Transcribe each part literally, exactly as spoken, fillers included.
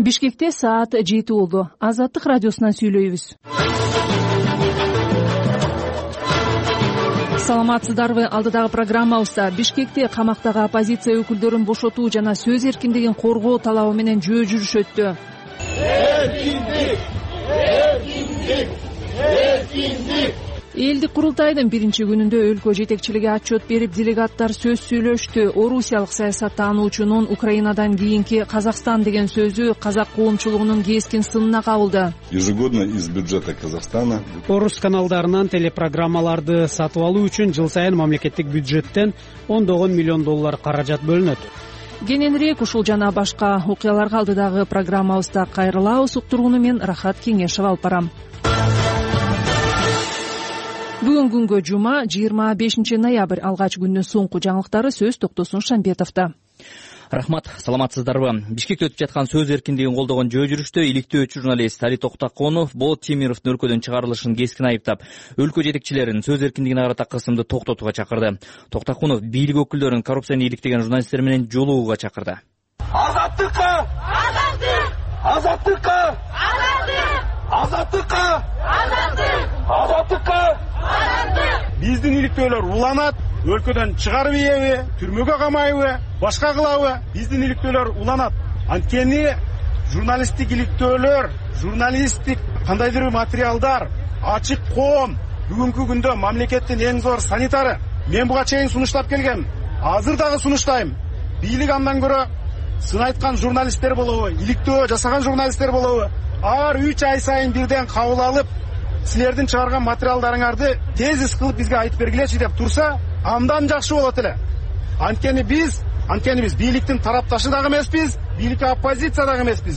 Бишкекте саат жети болду. Азаттык радиосунан сүйлөйбүз. Саламатсыздарбы? Алдыдагы программабызда Бишкекте камактагы оппозиция өкүлдөрүн бошотуу жана сөз эркиндигин коргоо талабы менен жөө жүрүш өттү. Эркиндик! Эркиндик! Эркиндик! Элдик курултайдын биринчи күнүндө өлкө жетекчилиги отчет берип, делегаттар сөз сүйлөштү. Орусиялык саясаттануучунун Украинадан кийинки Казакстан деген сөзү казак коомчулугунун кескин сынына кабылды. Ежегодно из бюджета Казахстана. Орус каналдарынан телепрограммаларды сатып алуу үчүн жыл сайын мамлекеттик бюджеттен ондогон миллион доллар каражат бөлүнөт. Кененирээк ушул жана башка окуяларга алдыдагы программабызда кайрылабыз. Уктурууну мен Рахат Кеңешев алып барам. Бүгүн күнгө жума жыйырма бешинчи ноябрь. Алгач күндүн соңку жаңылыктары сөз Токтосун Шамбетовдо. Рахмат, саламатсыздарбы? Бишкекте өтүп жаткан сөз эркиндигин колдогон жөө жүрүштө иликтөөчү журналист Али Токтаконов Болот Темировдун өлкөдөн чыгарылышын кескин айыптап, өлкө жетекчилерин сөз эркиндигине карата кысымды токтотууга чакырды. Токтаконов бийлик өкүлдөрүн коррупцияны иликтеген журналисттер менен жолугууга чакырды. Азаттыкка! Азаттык! Азаттыкка! Азаттык! Азаттыкка! Азаттык! Азаттыкка! Биздин иликтөөлөр уланат, өлкөдөн чыгарып ийеби, түрмөгө камайбы, башка кылабы? Биздин иликтөөлөр уланат. Анткени журналисттик иликтөөлөр, журналисттик кандайдыр материалдар, ачык коом бүгүнкү күндө мамлекеттин эң зор санитары. Мен буга чейин сунуштап келгем. Азыр дагы сунуштайм. Бийлик андан көрө сын айткан журналисттер болобу, иликтөө жасаган журналисттер болобу? Ар үч ай сайын бирден кабыл алып, силердин чыгарган материалдарыңарды тезис кылып бизге айтып бергилечи деп турса, андан жакшы болот эле. Анткени биз, анткени биз бийликтин тарапташы дагы эмеспиз, бийликке оппозиция дагы эмеспиз.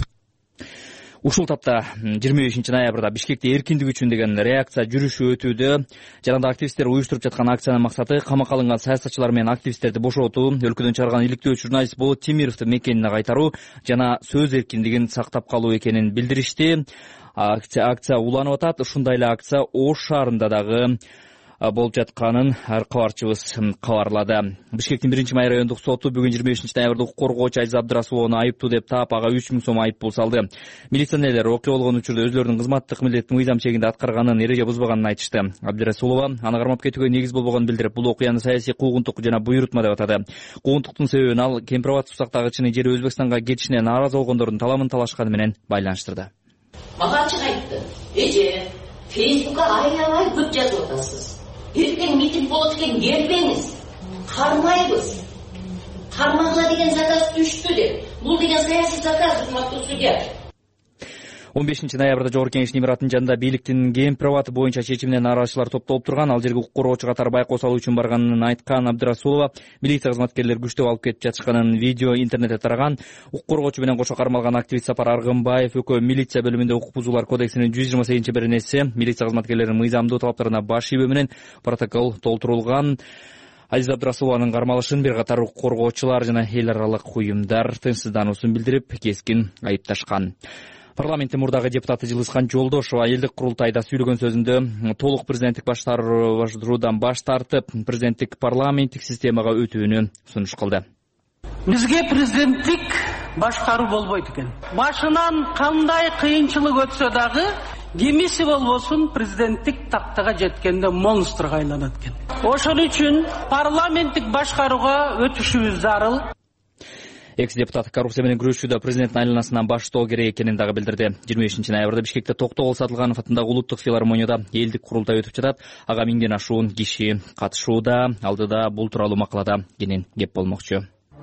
Ушул тапта жыйырма бешинчи ноябрда Бишкекте эркиндик үчүн деген реакция жүрүшү өтүүдө. Жанагындай активисттер уюштуруп жаткан акциянын максаты камакка алынган саясатчылар менен активисттерди бошотуу, өлкөдөн чыгарган иликтөөчү журналист Болот Темировду мекенине кайтаруу жана сөз эркиндигин сактап калуу экенин билдиришти. Акция, акция уланып атат. Ушундай эле акция Ош шаарында дагы болуп жатканын кабарчыбыз кабарлады. Бишкектин биринчи май райондук соту бүгүн жыйырма бешинчи ноябрда укук коргоочу Айза Абдрасуловну айыптуу деп таап, ага үч миң сом айыппул салды. Милиционерлер окуя болгон учурда өзлөрүнүн кызматтык милдетин мыйзам чегинде аткарганын, эреже бузбаганын айтышты. Абдрасулова аны кармап кетүүгө негиз болбогонун билдирип, бул окуяны саясий куугунтук жана буйрутма деп атады. Куугунтуктун себебин ал Кемпир-Абад сусактагычынын жери Өзбекстанга кетишине нааразы болгондордун таламын талашканы менен байланыштырды. Мага ачык айтты. Эже, Фейсбукка аябай көп жазып атасыз. Эртең митинг болот экен, келбеңиз. Кармайбыз. Кармагыла деген заказ түштү деп. Бул деген саясий заказ, урматтуу судья. он бешинчи ноябрда Жогорку Кеңештин имаратынын жанында бийликтин Кемпир-Абад боюнча чечимине нааразычылар топтолуп турган. Ал жерге укук коргоочу катары байкоо салуу үчүн барганын айткан Абдрасулова милиция кызматкерлери күчтөп алып кетип жатышканын видео интернетте тараган. Укук коргоочу менен кошо кармалган активист Сапар Аргынбаев экөө милиция бөлүмүндө укук бузуулар кодексинин жүз жыйырма сегизинчи беренеси милиция кызматкерлеринин мыйзамдуу талаптарына баш ийбөө менен протокол толтурулган. Азиз Абдрасулованын кармалышын бир катар укук коргоочулар жана эл аралык уюмдар тынчсыздануусун билдирип, кескин айыпташкан. Парламенттин мурдагы депутаты Жылыскан Жолдошова элдик курултайда сүйлөгөн сөзүндө толук президенттик баштаруудан баш тартып, президенттик парламенттик системага өтүүнү сунуш кылды. Бизге президенттик башкаруу болбойт экен. Башынан кандай кыйынчылык өтсө дагы, кимиси болбосун президенттик тактага жеткенде монстрга айланат экен. Ошон үчүн парламенттик башкарууга өтүшүбүз зарыл. Экс-депутат коррупция менен күрөшүүдө президенттин айланасынан баштоо керек экенин дагы билдирди. жыйырма бешинчи ноябрда Бишкекте Токтогул Сатылганов атындагы улуттук филармонияда элдик курултай өтүп жатат. Ага миңден ашуун киши катышууда. Алдыда бул тууралуу макалада кенен кеп болмокчу.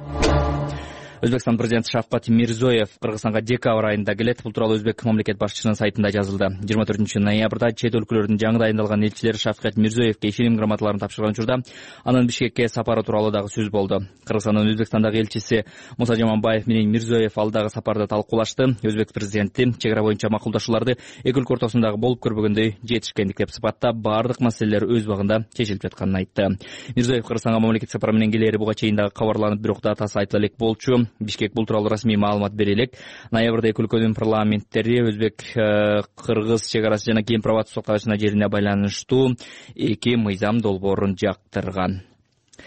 Өзбекстан президенти Шавкат Мирзиёев Кыргызстанга декабрь айында келет. Бул тууралуу Өзбек мамлекет башчысынын сайтында жазылды. жыйырма төртүнчү ноябрда чет өлкөлөрдүн жаңы дайындалган элчилери Шавкат Мирзиёевке ишеним грамоталарын тапшырган учурда анын Бишкекке сапары тууралуу дагы сөз болду. Кыргызстандын Өзбекстандагы элчиси Муса Жаманбаев менен Мирзиёев алдагы сапарды талкуулашты. Өзбек президенти чек ара боюнча макулдашууларды эки өлкө ортосундагы болуп көрбөгөндөй жетишкендик деп сыпаттап, бардык маселелер өз убагында чечилип жатканын айтты. Мирзиёев Кыргызстанга мамлекет сапары менен келери буга чейин дагы кабарланып, бирок датасы айтыла элек болчу. Бишкек бул тууралуу расмий маалымат бере элек. Ноябрда эки өлкөнүн парламенттери Өзбек Кыргыз чек арасы жана Кемпир-Абад сусактагычына жерине байланыштуу эки мыйзам долбоорун жактырган.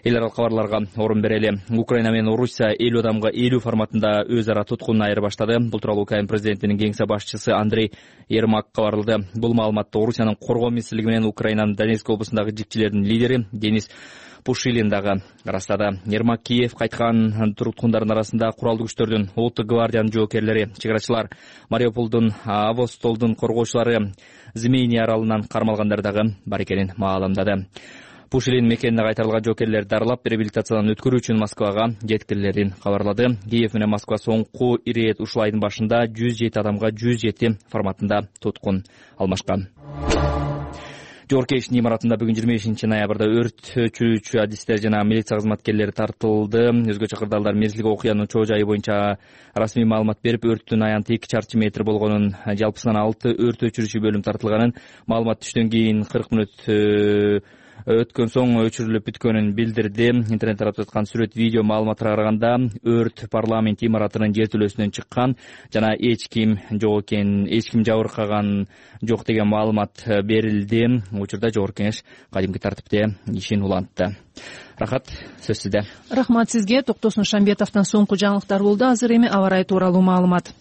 эл аралык кабарларга орун берели. Украина менен Орусия элүү адамга элүү форматында өз ара туткун айырбаштады. Бул тууралуу Украина президентинин кеңсе башчысы Андрей Ермак кабарлады. Бул маалыматты Орусиянын коргоо министрлиги менен Украинанын Донецк облусундагы жигчилердин лидери Денис Пушилин дагы ырастады. Ермак Киев кайткан туткундардын арасында куралдуу күчтөрдүн улуттук гвардиянын жоокерлери, чыгарачылар, Мариуполдун, Апостолдун коргоочулары, Змейни аралынан кармалгандар дагы бар экенин маалымдады. Пушилин мекенине кайтарылган жоокерлерди дарылап, реабилитациядан өткөрүү үчүн Москвага жеткирилерин кабарлады. Киев менен Москва соңку ирет ушул айдын башында жүз жети адамга жүз жети форматында туткун алмашкан. Жогорку Кеңештин имаратында бүгүн жыйырма бешинчи ноябрда өрт өчүрүүчү адистер жана милиция кызматкерлери тартылды. Өзгөчө кырдаалдар мерзилик окуянын чоо жайы боюнча расмий маалымат берип, өрттүн аянты эки чарчы метр болгонун, жалпысынан алты өрт өчүрүүчү бөлүм тартылганын, маалымат түштөн кийин кырк мүнөт өткөн соң өчүрүлүп бүткөнүн билдирди. Интернет таратып жаткан сүрөт, видео маалыматтарга караганда өрт парламент имаратынын жертөлөсүнөн чыккан жана эч ким жок экен, эч ким жабыркаган жок деген маалымат берилди. Учурда Жогорку Кеңеш кадимки тартипте ишин улантты. Рахат, сөз сизде. Рахмат сизге. Токтосун Шамбетовдон соңку жаңылыктар болду. Азыр эми аба ырайы тууралуу маалымат.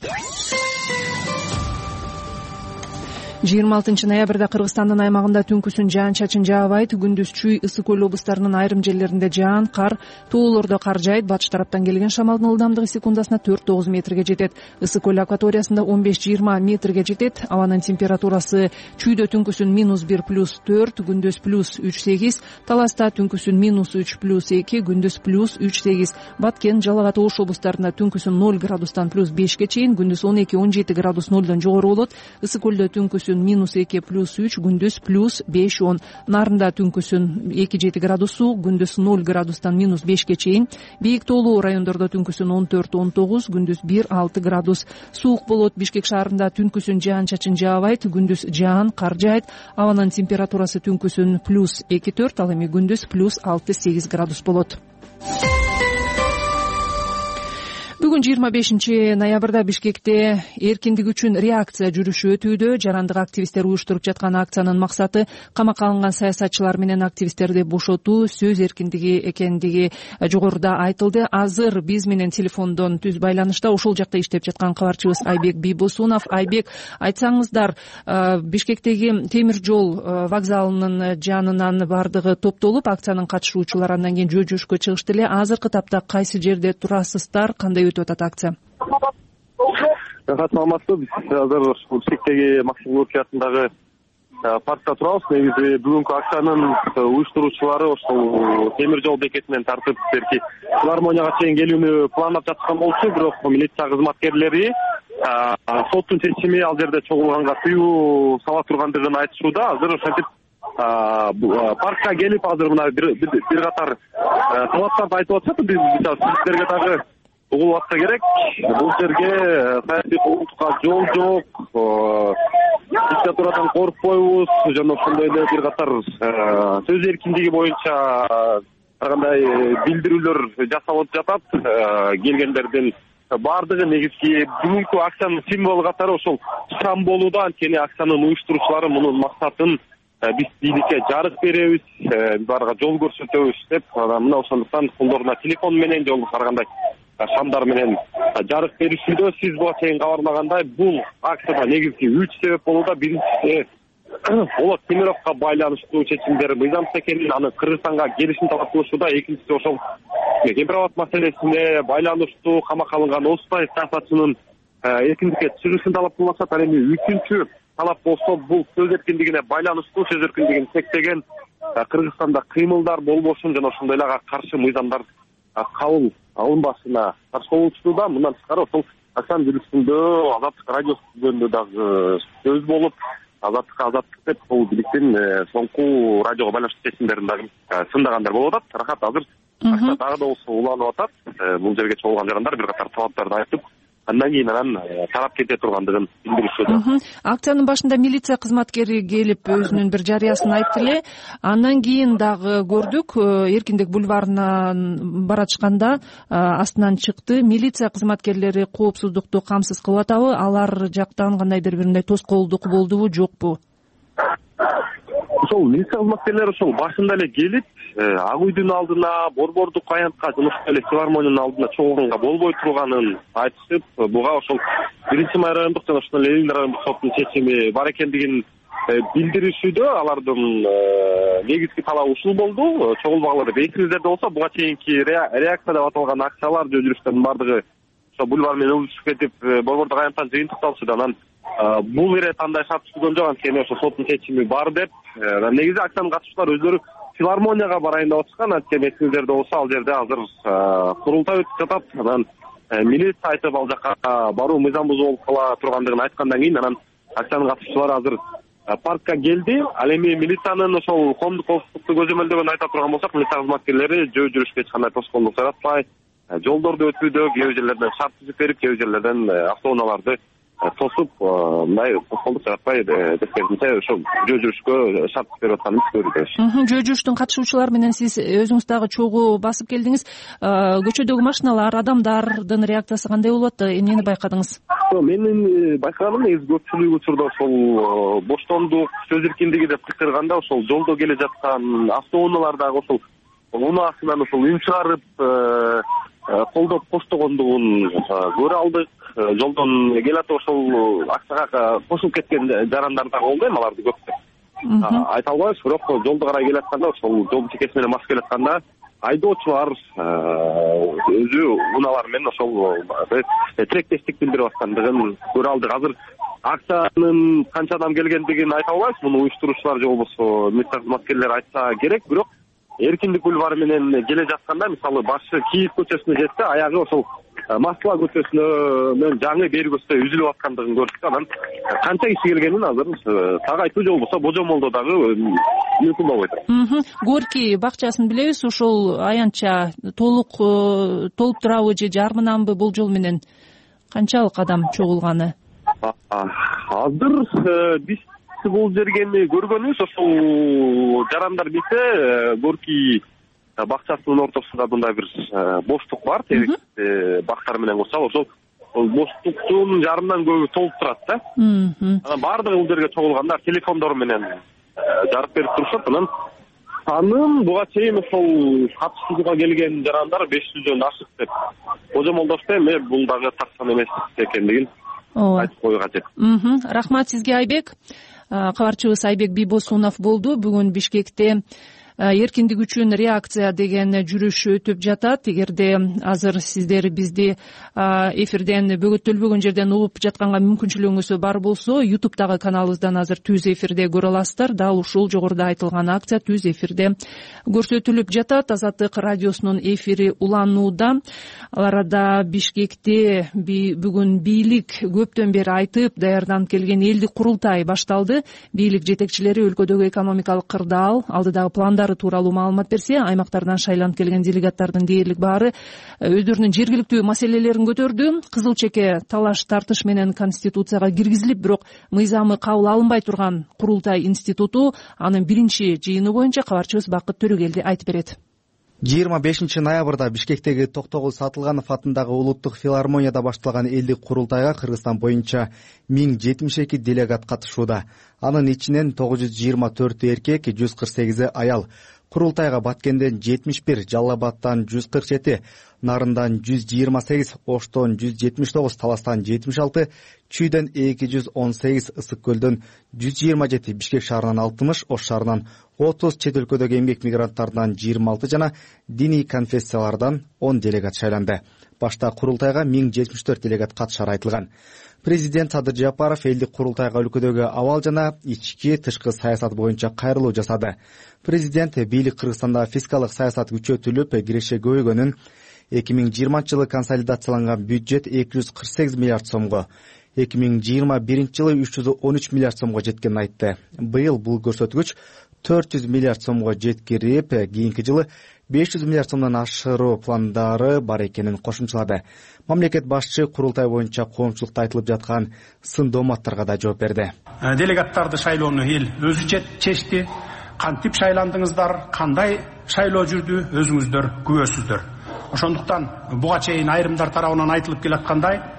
жыйырма алтынчы ноябрда Кыргызстандын аймагында түнкүсүн жаан-чачын жаабайт. Күндүз Чүй, Ысык көл облустарынын айрым жерлеринде жаан, кар, тоолордо кар жаайт. Батыш тараптан келген шамалдын ылдамдыгы секундасына төрт тогуз метрге жетет. Ысык көл акваториясында он беш жыйырма метрге жетет. Абанын температурасы Чүйдө түнкүсүн минус бир плюс төрт, күндүз плюс үч сегиз, Таласта түнкүсүн минус үч плюс эки, күндүз плюс үч сегиз. Баткен, Жалал Ош облустарында түнкүсүн ноль градустан плюс бешке чейин, күндүз он эки он жети градус нолдон жогору болот. Ысык көлдө түнкүсүн минус эки плюс үч, күндүз плюс беш он. Нарында түнкүсүн эки жети градус суук, күндүз ноль градустан минус бешке чейин. Бийик тоолуу райондордо түнкүсүн он төрт он тогуз, күндүз бир алты градус суук болот. Бишкек шаарында түнкүсүн жаан-чачын жаабайт, күндүз жаан, кар жаайт. Абанын температурасы түнкүсүн плюс эки төрт, ал эми күндүз плюс алты сегиз градус болот. Бүгүн жыйырма бешинчи ноябрда Бишкекте эркиндик үчүн реакция жүрүшү өтүүдө. Жарандык активисттер уюштуруп жаткан акциянын максаты камакка алынган саясатчылар менен активисттерди бошотуу, сөз эркиндиги экендиги жогоруда айтылды. Азыр биз менен телефондон түз байланышта ошол жакта иштеп жаткан кабарчыбыз Айбек Бийбосунов. Айбек, айтсаңыздар, Бишкектеги темир жол вокзалынын жанынан бардыгы топтолуп, акциянын катышуучулары андан кийин жөө жүрүшкө чыгышты эле. Азыркы тапта кайсы жерде турасыздар, кандай өтүп атат акция? Рахат, саламатсызбы. Биз азыр Бишкектеги Максим Горький атындагы паркта турабыз. Негизи бүгүнкү акциянын уюштуруучулары ошол темир жол бекетинен тартып берки филармонияга чейин келүүнү пландап жаткан болчу, бирок милиция кызматкерлери соттун чечими ал жерде чогулганга тыюу сала тургандыгын айтышууда. Азыр ошентип паркка келип, азыр мына бир катар талаптарды айтып атышат. Биз сиздерге дагы угулуп атса керек. Бул жерге саясий коомчулукка жол жок, диктатурадан коркпойбуз жана ошондой эле бир катар сөз эркиндиги боюнча ар кандай билдирүүлөр жасалып жатат. Келгендердин баардыгы негизги бүгүнкү акциянын символу катары ошол шам болууда. Анткени акциянын уюштуруучулары мунун максатын биз бийликке жарык беребиз, баарга жол көрсөтөбүз деп, мына ошондуктан колдоруна телефон менен жолду ар кандай шамдар менен жарык беришүүдө. Сиз буга чейин кабарлагандай, бул акцияда негизги үч себеп болууда. Биринчиси Болот Темировго байланыштуу чечимдер мыйзамсыз экенин, аны Кыргызстанга келишин талап кылышууда. Экинчиси ошол Кемпирабад маселесине байланыштуу камакка алынган Осмай саясатчынын эркиндикке чыгышын талап кылышат. Ал эми үчүнчү талап болсо, бул сөз эркиндигине байланыштуу, сөз эркиндигин чектеген Кыргызстанда кыймылдар болбошун жана ошондой эле ага каршы мыйзамдар кабыл алынбашына каршы болуучууда. Мындан тышкары ошол акциянын жүрүшүндө Азаттык радиосу жөнүндө дагы сөз болуп, Азаттыкка азаттык деп бул бийликтин соңку радиого байланыштуу чечимдерин дагы сындагандар болуп атат. Рахат, азыр акция дагы да болсо уланып атат. Бул жерге чогулган жарандар бир катар талаптарды айтып, андан кийин анан тарап кете тургандыгын билдиришүүдө. Акциянын башында милиция кызматкери келип өзүнүн бир жарыясын айтты эле. Андан кийин дагы көрдүк, Эркиндик бульварынан баратышканда астынан чыкты. Милиция кызматкерлери коопсуздукту камсыз кылып атабы? Алар жактан кандайдыр бир мындай тоскоолдук болдубу, жокпу? ошол милиция кызматкерлери ошол башында эле келип, Ак үйдүн алдына, Борбордук аянтка, жумушка эле филармониянын алдына чогулганга болбой турганын айтышып, буга ошол биринчи май райондук жана ошол Ленин райондук соттун чечими бар экендигин билдиришүүдө алардын негизги талабы ушул болду. Чогулбагыла деп эсиңиздерде болсо, буга чейинки реакция деп аталган акциялар, жөө жүрүштөрдүн бардыгы ошо бульвар менен узушуп кетип, Борбордук аянттан жыйынтыкталышты. Анан бул ирет андай шарт түзгөн жок, анткени ошо соттун чечими бар деп. Негизи акциянын катышуучулары өздөрү филармонияга барайын деп атышкан, анткени эсиңиздерде болсо, ал жерде азыр курултай өтүп жатат. Анан милиция айтып ал жака баруу мыйзам бузуу болуп кала тургандыгын айткандан кийин анан акциянын катышуучулары азыр паркка келди. Ал эми милициянын ошол коомдук коопсуздукту көзөмөлдөгөнүн айта турган болсок, милиция кызматкерлери жөө жүрүшкө эч кандай тоскоолдук жаратпай, жолдорду өтүүдө кээ бир жерлерден шарт түзүп берип, кээ бир жерлерден автоунааларды тосуп, мындай тоскоолдук жаратпай, тескерисинче ошол жөө жүрүшкө шарт түзүп берип атканын көрдүк. Жөө жүрүштүн катышуучулары менен сиз өзүңүз дагы чогуу басып келдиңиз. Көчөдөгү машиналар, адамдардын реакциясы кандай болуп атты? Эмнени байкадыңыз? Менин байкаганым негизи көпчүлүк учурда ошол боштондук, сөз эркиндиги деп кычкырганда ошол жолдо келе жаткан автоунаалардагы ошол унаасынан ошол үн чыгарып колдоп коштогондугун көрө алдык. Жолдон келатып ошол акцияга кошулуп кеткен жарандар дагы болду, эми аларды көп деп айта албайбыз, бирок жолду карай келатканда, ошол жолдун чекеси менен басып келатканда айдоочулар өзү унаалар менен ошол тилектештик билдирип аткандыгын көрө алдык. Азыр акциянын канча адам келгендигин айта албайбыз, муну уюштуруучулар же болбосо милиция кызматкерлери айтса керек, бирок Эркиндик бульвары менен келе жатканда, мисалы башы Киев көчөсүнө жетсе, аягы ошол Москва көчөсүнө менен жаңы бери көчөсүнө үзүлүп аткандыгын көрдүк. Анан канча киши келгенин азыр так айтуу же болбосо божомолдоо дагы мүмкүн болбой турат. Горький бакчасын билебиз, ошол аянтча толук толуп турабы же жарымынанбы болжол менен канчалык адам чогулганы? Азыр биз бул жергени көргөнүбүз, ошол жарандар билсе, Горький бакчасынын ортосунда мындай бир боштук бар, терек бактар менен курсак, ошол боштуктун жарымдан көбү толуп турат да. Анан баардыгы бул жерге чогулгандар телефондор менен жарык берип турушат. Анан анын буга чейин ошол катышууга келген жарандар беш жүздөн ашык деп божомолдошто. Эми бул дагы таксан эмес экендигин айтып коюу кажет. Рахмат сизге, Айбек. Кабарчыбыз Айбек Бийбосунов болду. Бүгүн Бишкекте эркиндик үчүн реакция деген жүрүш өтүп жатат. Эгерде азыр сиздер бизди эфирден бөгөттөлбөгөн жерден угуп жатканга мүмкүнчүлүгүңүз бар болсо, ютубтагы каналыбыздан азыр түз эфирде көрө аласыздар. Дал ушул жогоруда айтылган акция түз эфирде көрсөтүлүп жатат. Азаттык радиосунун эфири уланууда. Ал арада Бишкекте бүгүн бийлик көптөн бери айтып даярданып келген элдик курултай башталды. Бийлик жетекчилери өлкөдөгү экономикалык кырдаал, алдыдагы пландары тууралуу маалымат берсе, аймактардан шайланып келген делегаттардын дээрлик баары өздөрүнүн жергиликтүү маселелерин көтөрдү. Кызыл чеке талаш тартыш менен Конституцияга киргизилип, бирок мыйзамы кабыл алынбай турган курултай институту анын биринчи жыйыны боюнча кабарчыбыз Бакыт Төрөгелди айтып берет. жыйырма бешинчи ноябрда Бишкектеги Токтогул Сатылганов атындагы улуттук филармонияда башталган элдик курултайга Кыргызстан боюнча миң жетимиш эки делегат катышууда. Анын ичинен тогуз жүз жыйырма төртү эркек, жүз кырк сегизи аял. Курултайга Баткенден жетимиш бир, Жалал Абадтан жүз кырк жети, Нарындан жүз жыйырма сегиз, Оштон жүз жетимиш тогуз, Таластан жетимиш алты, Чүйдөн эки жүз он сегиз, Ысык көлдөн жүз жыйырма жети, Бишкек шаарынан алтымыш, Ош шаарынан отуз, чет өлкөдөгү эмгек мигранттарынан жыйырма алты жана диний конфессиялардан он делегат шайланды. Башта курултайга миң жетимиш төрт делегат катышары айтылган. Президент Садыр Жапаров элдик курултайга өлкөдөгү абал жана ички тышкы саясат боюнча кайрылуу жасады. Президент бийлик Кыргызстанда фискалдык саясат күчөтүлүп, киреше көбөйгөнүн, эки миң жыйырманчы жылы консолидацияланган бюджет эки жүз кырк сегиз миллиард сомго, эки миң жыйырма биринчи жылы үч жүз он үч миллиард сомго жеткенин айтты. Быйыл бул көрсөткүч төрт жүз миллиард сомго жеткирип, кийинки жылы беш жүз миллиард сомдон ашыруу пландары бар экенин кошумчалады. Мамлекет башчы курултай боюнча коомчулукта айтылып жаткан сын дооматтарга да жооп берди. Делегаттарды шайлоону эл өзү чечти. Кантип шайландыңыздар, кандай шайлоо жүрдү, өзүңүздөр күбөсүздөр. Ошондуктан буга чейин айрымдар тарабынан айтылып келаткандай,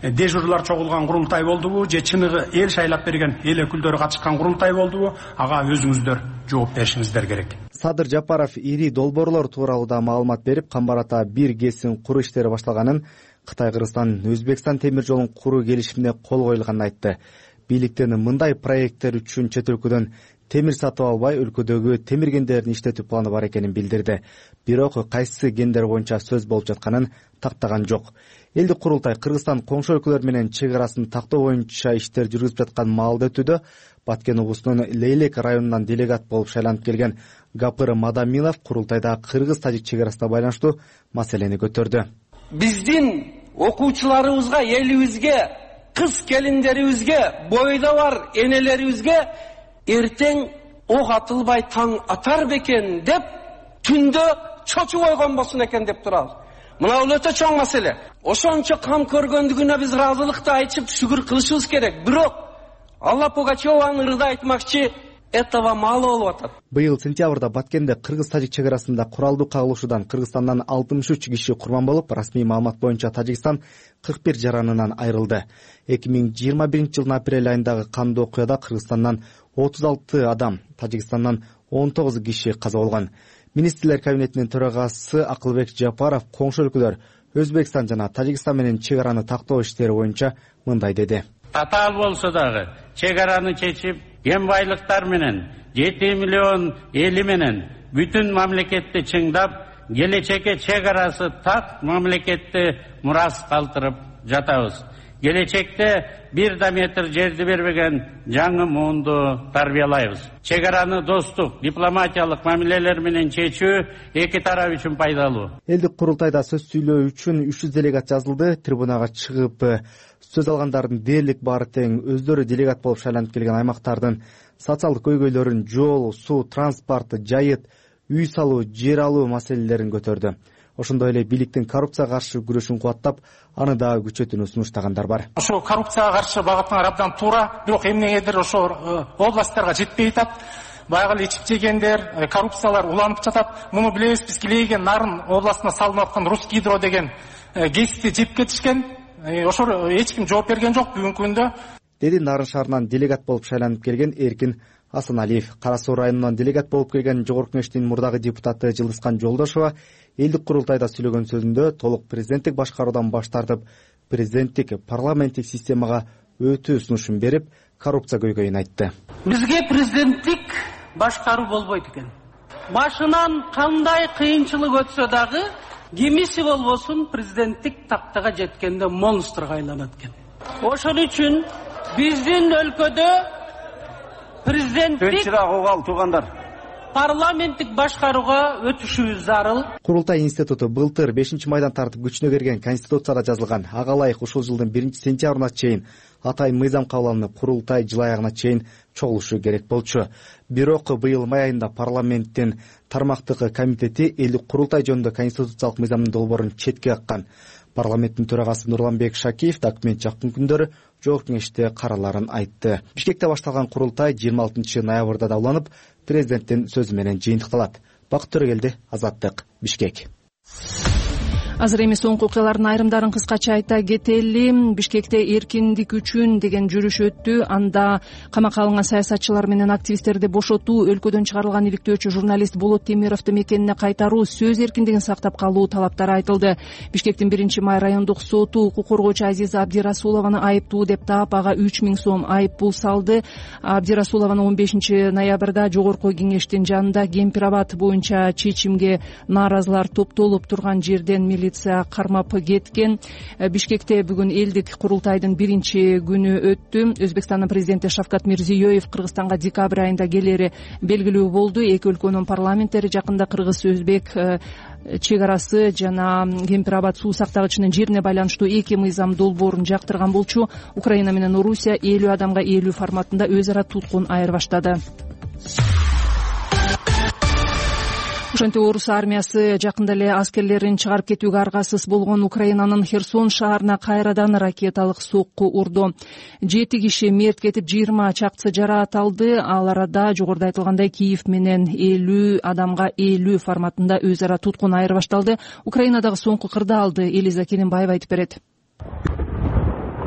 дежурлар чогулган курултай болдубу же чыныгы эл шайлап берген эл өкүлдөрү катышкан курултай болдубу, ага өзүңүздөр жооп беришиңиздер керек. Садыр Жапаров ири долбоорлор тууралуу да маалымат берип, Камбарата бир ГЭСин куруу иштери башталганын, Кытай, Кыргызстан, Өзбекстан темир жолун куруу келишимине кол коюлганын айтты. Бийликтен мындай проекттер үчүн чет өлкөдөн темир сатып албай, өлкөдөгү темир кендерин иштетүү планы бар экенин билдирди. Бирок кайсы кендер боюнча сөз болуп жатканын тактаган жок. Элдик курултай Кыргызстан коңшу өлкөлөр менен чек арасын тактоо боюнча иштер жүргүзүп жаткан маалда өтүүдө. Баткен облусунун Лейлек районунан делегат болуп шайланып келген Гапыр Мадамилов курултайда кыргыз-тажик чек арасына байланыштуу маселени көтөрдү. Биздин окуучуларыбызга, элибизге, кыз келиндерибизге, бойдо бар энелерибизге эртең ок атылбай таң атар бекен деп түндө чочуп койгон болсун экен деп турабыз. Мына бул өтө чоң маселе. Ошончо кам көргөндүгүнө биз ыраазылыкты айтып шүгүр кылышыбыз керек. Бирок Алла Пугачеванын ырда айтмакчы, этого мало болуп атат. Быйыл сентябрда Баткенде кыргыз-тажик чек арасында куралдуу кагылышуудан Кыргызстандан алтымыш үч киши курман болуп, расмий маалымат боюнча Тажикстан кырк бир жаранынан айрылды. эки миң жыйырма биринчи жылдын апрель айындагы кандуу окуяда Кыргызстандан отуз алты адам, Тажикстандан он тогуз киши каза болгон. Министрлер кабинетинин төрагасы Акылбек Жапаров коңшу өлкөлөр Өзбекстан жана Тажикстан менен чек араны тактоо иштери боюнча мындай деди. Татаал болсо дагы чек араны чечип, кен байлыктар менен жети миллион эли менен бүтүн мамлекетти чыңдап, келечекке чек арасы так мамлекетти мурас калтырып жатабыз. Келечекте бир да метр жерди бербеген жаңы муунду тарбиялайбыз. Чек араны достук, дипломатиялык мамилелер менен чечүү эки тарап үчүн пайдалуу. Элдик курултайда сөз сүйлөө үчүн үч жүз делегат жазылды. Трибунага чыгып сөз алгандардын дээрлик баары тең өздөрү делегат болуп шайланып келген аймактардын социалдык көйгөйлөрүн, жол, суу, транспорт, жайыт, үй салуу, жер алуу маселелерин көтөрдү. Ошондой эле бийликтин коррупцияга каршы күрөшүн кубаттап, аны дагы күчөтүүнү сунуштагандар бар. Ошо коррупцияга каршы багыттыгы абдан туура, бирок эмнегедир ошо областтарга жетпей атат. Баягы эле ичип жегендер, коррупциялар уланып жатат. Муну билебиз, биз Килейген Нарын областына салынып аткан Русский гидро деген ГЭСти жеп кетишкен. Ошо эч ким жооп берген жок бүгүнкү күндө. Деди Нарын шаарынан делегат болуп шайланып келген Эркин Асаналиев. Кара Суу районунан делегат болуп келген Жогорку Кеңештин мурдагы депутаты Жылыскан Жолдошова элдик курултайда сүйлөгөн сөзүндө толук президенттик башкаруудан баш тартып, президенттик парламенттик системага өтүү сунушун берип, коррупция көйгөйүн айтты. Бизге президенттик башкаруу болбойт экен. Башынан кандай кыйынчылык өтсө дагы, кимиси болбосун президенттик тактага жеткенде монстрга айланат экен. Ошон үчүн биздин өлкөдө президенттик парламенттик башкарууга өтүшүбүз зарыл. Курултай институту былтыр бешинчи майдан тартып күчүнө кирген конституцияда жазылган. Ага ылайык ушул жылдын биринчи сентябрына чейин атайын мыйзам кабыл алынып, курултай жыл аягына чейин чогулушу керек болчу. Бирок быйыл май айында парламенттин тармактык комитети элдик курултай жөнүндө конституциялык мыйзамдын долбоорун четке каккан. Парламенттин төрагасы Нурланбек Шакиев документ жакын күндөрү Жогорку Кеңеште караларын айтты. Бишкекте башталган курултай жыйырма алтынчы ноябрда дауланып, президенттин сөзү менен жыйынтыкталат. Бакыт Төрөгелди, Азаттык, Бишкек. Азыр эми соңку окуялардын айрымдарын кыскача айта кетели. Бишкекте эркиндик үчүн деген жүрүш өттү. Анда камакка алынган саясатчылар менен активисттерди бошотуу, өлкөдөн чыгарылган иликтөөчү журналист Болот Темировду мекенине кайтаруу, сөз эркиндигин сактап калуу талаптары айтылды. Бишкектин биринчи май райондук соту укук коргоочу Азиза Абдирасулованы айыптуу деп таап, ага үч миң сом айып пул салды. Абдирасулованы он бешинчи ноябрда Жогорку Кеңештин жанында Кемпирабад боюнча чечимге нааразылар топтолуп турган жерден милиция кармап кеткен. Бишкекте бүгүн элдик курултайдын биринчи күнү өттү. Өзбекстандын президенти Шавкат Мирзиёев Кыргызстанга декабрь айында келери белгилүү болду. Эки өлкөнүн парламенттери жакында кыргыз-өзбек чек арасы жана Кемпирабад суу сактагычынын жерине байланыштуу эки мыйзам долбоорун жактырган болчу. Украина менен Орусия элүү адамга элүү форматында өз ара туткун айырбаштады. Ошентип орус армиясы жакында эле аскерлерин чыгарып кетүүгө аргасыз болгон Украинанын Херсон шаарына кайрадан ракеталык сокку урду. Жети киши мерт кетип, жыйырма чактысы жараат алды. Ал арада жогоруда айтылгандай Киев менен элүү адамга элүү форматында өз ара туткун айырбашталды. Украинадагы соңку кырдаалды Элиза Керимбаева айтып берет.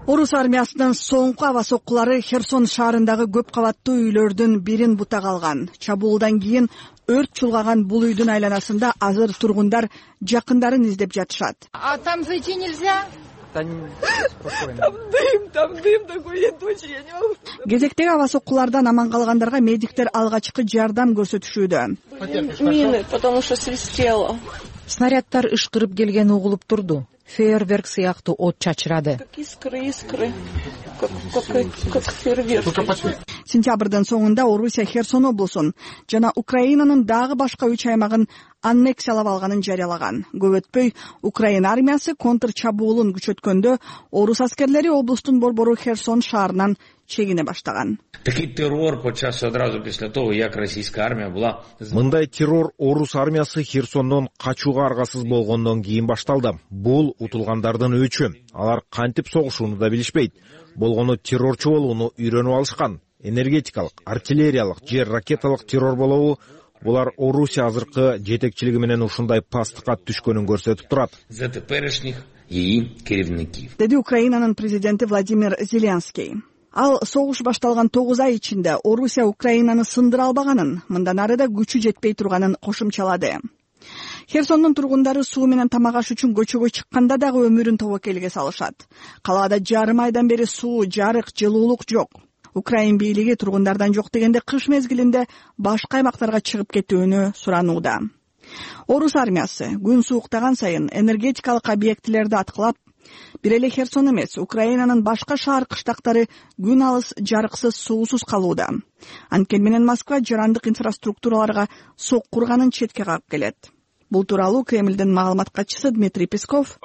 Орус армиясынын соңку аба соккулары Херсон шаарындагы көп кабаттуу үйлөрдүн бирин бутага алган. Чабуулдан кийин өрт чулгаган бул үйдүн айланасында азыр тургундар жакындарын издеп жатышат. А там зайти нельзя? Там дым, там дым такой, я точно не могу. Кезектеги аба соккулардан аман калгандарга медиктер алгачкы жардам көрсөтүшүүдө. Мины, потому что свистело. Снарядтар ышкырып келгени угулуп турду. Фейерверк сыяктуу от чачырады. Как искры, искры. Как, как, как фейерверк. Сентябрдын соңунда Орусия Херсон облусун жана Украинанын дагы башка үч аймагын аннексиялап алганын жарыялаган. Көп өтпөй Украина армиясы контр чабуулун күчөткөндө орус аскерлери облустун борбору Херсон шаарынан чегине баштаган. Такий террор почався одразу після того, як російська армія була. Мындай террор орус армиясы Херсондон качууга аргасыз болгондон кийин башталды. Бул утулгандардын өчү. Алар кантип согушууну да билишпейт. Болгону террорчу болууну үйрөнүп алышкан. Энергетикалык, артиллериялык, жер ракеталык террор болобу булар Орусия азыркы жетекчилиги менен ушундай пастыкка түшкөнүн көрсөтүп турат. За теперешних її керівників. Деди Украинанын президенти Владимир Зеленский. Ал согуш башталган тогуз ай ичинде Орусия Украинаны сындыра албаганын, мындан ары да күчү жетпей турганын кошумчалады. Херсондун тургундары суу менен тамак аш үчүн көчөгө чыкканда дагы өмүрүн тобокелге салышат. Калаада жарым айдан бери суу, жарык, жылуулук жок. Украин бийлиги тургундардан жок дегенде кыш мезгилинде башка аймактарга чыгып кетүүнү суранууда. Орус армиясы күн сууктаган сайын энергетикалык объектилерди аткылап, бир эле Херсон эмес, Украинанын башка шаар кыштактары күн алыс, жарыксыз, суусуз калууда. Анткени менен Москва жарандык инфраструктураларга сок курганын четке кагып келет. Бул тууралуу Кремлдин маалымат катчысы Дмитрий Песков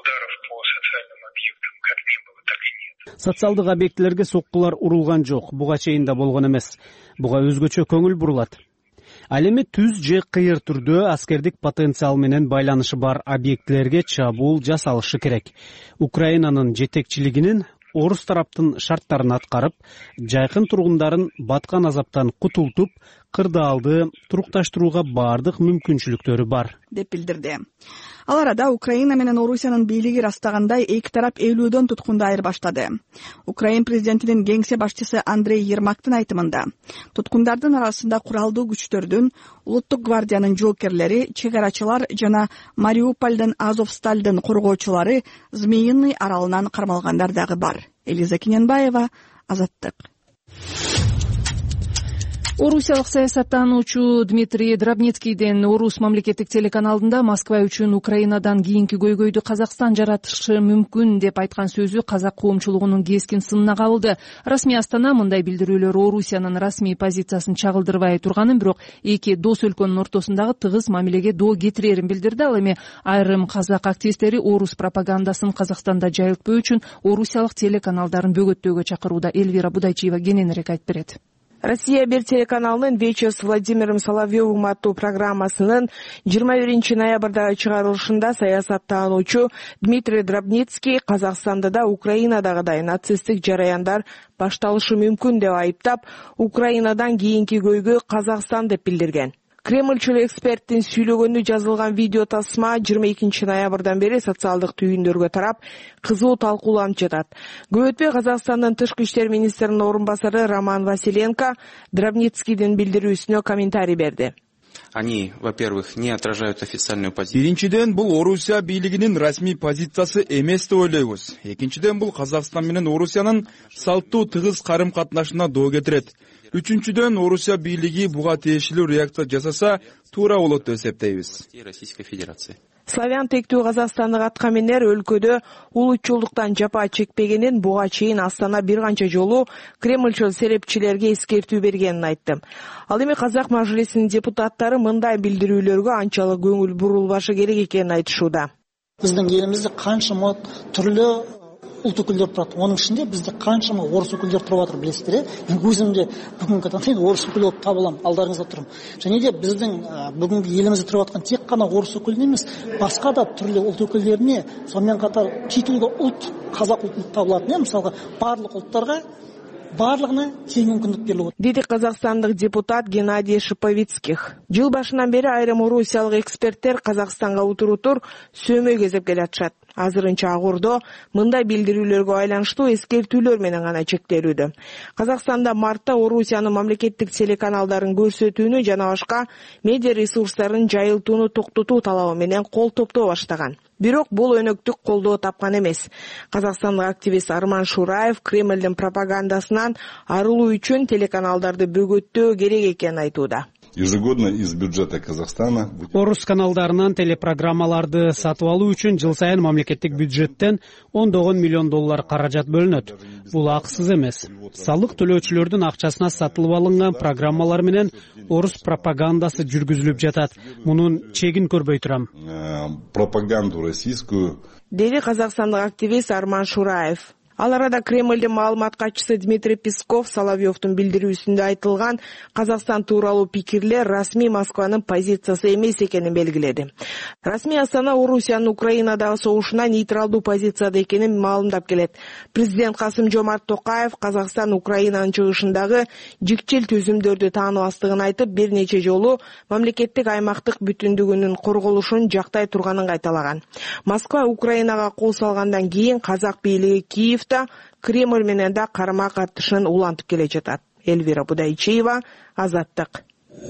социалдык объектилерге соккулар урулган жок, буга чейин да болгон эмес. Буга өзгөчө көңүл бурулат. Ал эми түз же кыйыр түрдө аскердик потенциал менен байланышы бар объектилерге чабуул жасалышы керек. Украинанын жетекчилигинин орус тараптын шарттарын аткарып, жайкын тургундарын баткан азаптан кутултуп, кырдаалды турукташтырууга бардык мүмкүнчүлүктөрү бар, деп билдирди. Ал арада Украина менен Орусиянын бийлиги растагандай эки тарап элүүдөн туткунду айырбаштады. Украин президентинин кеңсе башчысы Андрей Ермактын айтымында, туткундардын арасында куралдуу күчтөрдүн, улуттук гвардиянын жоокерлери, чек-арачылар жана Мариупольдун Азовсталдын коргоочулары Змеиный аралынан кармалгандар дагы бар. Элиза Кененбаева, Азаттык. Орусиялык саясаттануучу Дмитрий Дробницкийдин Орус мамлекеттик телеканалында Москва үчүн Украинадан кийинки көйгөйдү Казакстан жаратышы мүмкүн деп айткан сөзү казак коомчулугунун кескин сынына кабылды. Расмий Астана мындай билдирүүлөр Орусиянын расмий позициясын чагылдырбай турганын, бирок эки дос өлкөнүн ортосундагы тыгыз мамилеге доо кетирерин билдирди. Ал эми айрым казак активисттери орус пропагандасын Казакстанда жайылтпоо үчүн орусиялык телеканалдарын бөгөттөөгө чакырууда. Эльвира Будайчиева кененирээк айтып берет. Россия бир телеканалынын «Вечер с Владимиром Соловьевым» аттуу программасынын жыйырма биринчи ноябрдагы чыгарылышында саясаттануучу Дмитрий Дробницкий Казакстанда да Украинадагыдай нацисттик жараяндар башталышы мүмкүн деп айыптап, Украинадан кийинки көйгөй Казакстан деп билдирген. Кремльчүл эксперттин сүйлөгөнү жазылган видео тасма жыйырма экинчи ноябрдан бери социалдык түйүндөргө тарап, кызуу талкууланып жатат. Көп өтпөй Казакстандын тышкы иштер министринин орун басары Роман Василенко Дробницкийдин билдирүүсүнө комментарий берди. Они, во-первых, не отражают официальную позицию. Биринчиден, бул Орусия бийлигинин расмий позициясы эмес деп ойлойбуз. Экинчиден, бул Казакстан менен Орусиянын салттуу тыгыз карым-катнашына доо кетирет. Үчүнчүдөн, Орусия бийлиги буга тиешелүү реакция жасаса, туура болот деп эсептейбиз. Российской Федерации. Славян тектүү казакстандык аткаминер өлкөдө улутчулдуктан жапа чекпегенин буга чейин Астана бир канча жолу Кремльчүл серепчилерге эскертүү бергенин айтты. Ал эми Казак мажлисинин депутаттары мындай билдирүүлөргө анчалык көңүл бурулбашы керек экенин айтышууда. Биздин элибизде канча түрлүү улт өкүлдөр турат. Онун ичинде бизде канчама орус өкүлдөр туруп атыр, билесиздер э? Мен өзүм де бүгүнкү таңда орус өкүлү болуп табылам, алдарыңызда турам. Және де биздин бүгүнкү элибизде туруп аткан тек гана орус өкүлү эмес, башка да түрлүү улт өкүлдөрүнө, сонун катар титулдуу улт казак улту табылат. Мисалга барлык улттарга барлығына тең мүмкіндік беріліп отыр, деди казакстандык депутат Геннадий Шиповицких. Жыл башынан бери айрым орусиялык эксперттер Казакстанга утуру тур сөөмөй кезеп келатышат. Азырынча Ак Ордо мындай билдирүүлөргө айланыштуу эскертүүлөр менен гана чектелүүдө. Казакстанда мартта Орусиянын мамлекеттик телеканалдарын көрсөтүүнү жана башка медиа ресурстарын жайылтууну токтотуу талабы менен кол топтоо баштаган. Бирок бул өнөктүк колдоо тапкан эмес. Казакстандык активист Арман Шураев Кремлдин пропагандасынан арылуу үчүн телеканалдарды бөгөттөө керек экенин айтууда. Ежегодно из бюджета Казахстана орус каналдарынан телепрограммаларды сатып алуу үчүн жыл сайын мамлекеттик бюджеттен ондогон миллион доллар каражат бөлүнөт. Бул акысыз эмес. Салык төлөөчүлөрдүн акчасына сатылып алынган программалар менен орус пропагандасы жүргүзүлүп жатат. Мунун чегин көрбөй турам. Пропаганду российскую, деди казакстандык активист Арман Шураев. Ал арада Кремлдин маалымат катчысы Дмитрий Песков Соловьевдун билдирүүсүндө айтылган Казакстан тууралуу пикирлер расмий Москванын позициясы эмес экенин белгиледи. Расмий Астана Орусиянын Украинадагы согушуна нейтралдуу позицияда экенин маалымдап келет. Президент Касым-Жомарт Токаев Казакстан Украинанын чыгышындагы жикчил түзүмдөрдү тааныбастыгын айтып, бир нече жолу мамлекеттик аймактык бүтүндүгүнүн корголушун жактай турганын кайталаган. Москва Украинага кол салгандан кийин казак бийлиги Киев Кремль менен да карама катышын улантып келе жатат. Эльвира Будайчиева, Азаттык.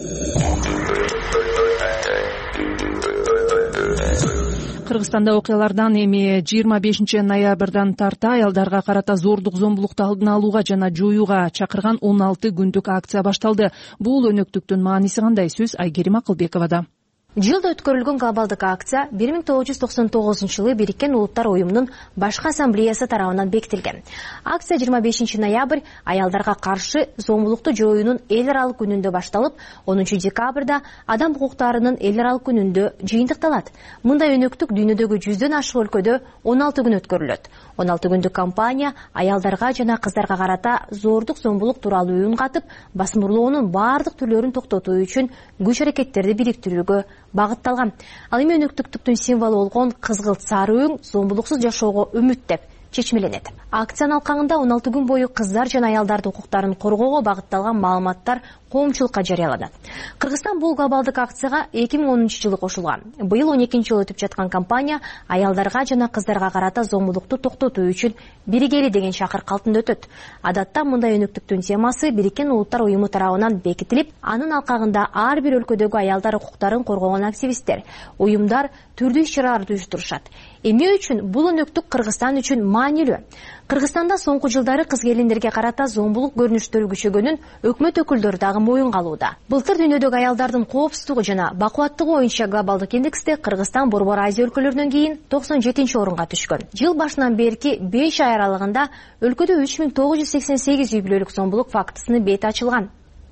Кыргызстанда окуялардан эми жыйырма бешинчи ноябрдан тарта аялдарга карата зордук зомбулукту алдын алууга жана жоюуга чакырган он алты күндүк акция башталды. Бул өнөктүктүн мааниси кандай? Сөз Айгерим Акылбековада. Жылда өткөрүлгөн глобалдык акция бир миң тогуз жүз токсон тогузунчу жылы Бириккен Улуттар уюмунун башкы ассамблеясы тарабынан бекитилген. Акция жыйырма бешинчи ноябрь аялдарга каршы зомбулукту жоюунун эл аралык күнүндө башталып, онунчу декабрда адам укуктарынын эл аралык күнүндө жыйынтыкталат. Мындай өнөктүк дүйнөдөгү жүздөн ашык өлкөдө он алты күн өткөрүлөт. он алты күндүк кампания аялдарга жана кыздарга карата зордук зомбулук тууралуу үн катып, басмырлоонун баардык түрлөрүн токтотуу үчүн күч аракеттерди бириктирүүгө багытталган. Ал эми өнөктүктүктүн символу болгон кызгылт сары өң зомбулуксуз жашоого үмүт деп чечмеленет. Акциянын алкагында он алты күн бою кыздар жана аялдардын укуктарын коргоого багытталган маалыматтар коомчулукка жарыяланат. Кыргызстан бул глобалдык акцияга эки миң онунчу жылы кошулган. Быйыл он экинчи жыл өтүп жаткан кампания аялдарга жана кыздарга карата зомбулукту токтотуу үчүн биригели деген шакырык алтында өтөт. Адатта мындай өнөктүктүн темасы Бириккен Улуттар уюму тарабынан бекитилип, анын алкагында ар бир өлкөдөгү аялдар укуктарын коргогон активисттер, уюмдар түрдүү иш-чараларды уюштурушат. Эмне үчүн бул өнөктүк Кыргызстан үчүн маанилүү? Кыргызстанда соңку жылдары кыз-келиндерге карата зомбулук көрүнүштөрү күчөгөнүн өкмөт өкүлдөрү дагы моюнга алууда. Былтыр дүйнөдөгү аялдардын коопсуздугу жана бакубаттыгы боюнча глобалдык индексте Кыргызстан Борбор Азия өлкөлөрүнөн кийин токсон жетинчи орунга түшкөн. Жыл башынан берки беш ай аралыгында өлкөдө үч миң тогуз жүз сексен сегиз үй бүлөлүк зомбулук фактысыны бет ачылган.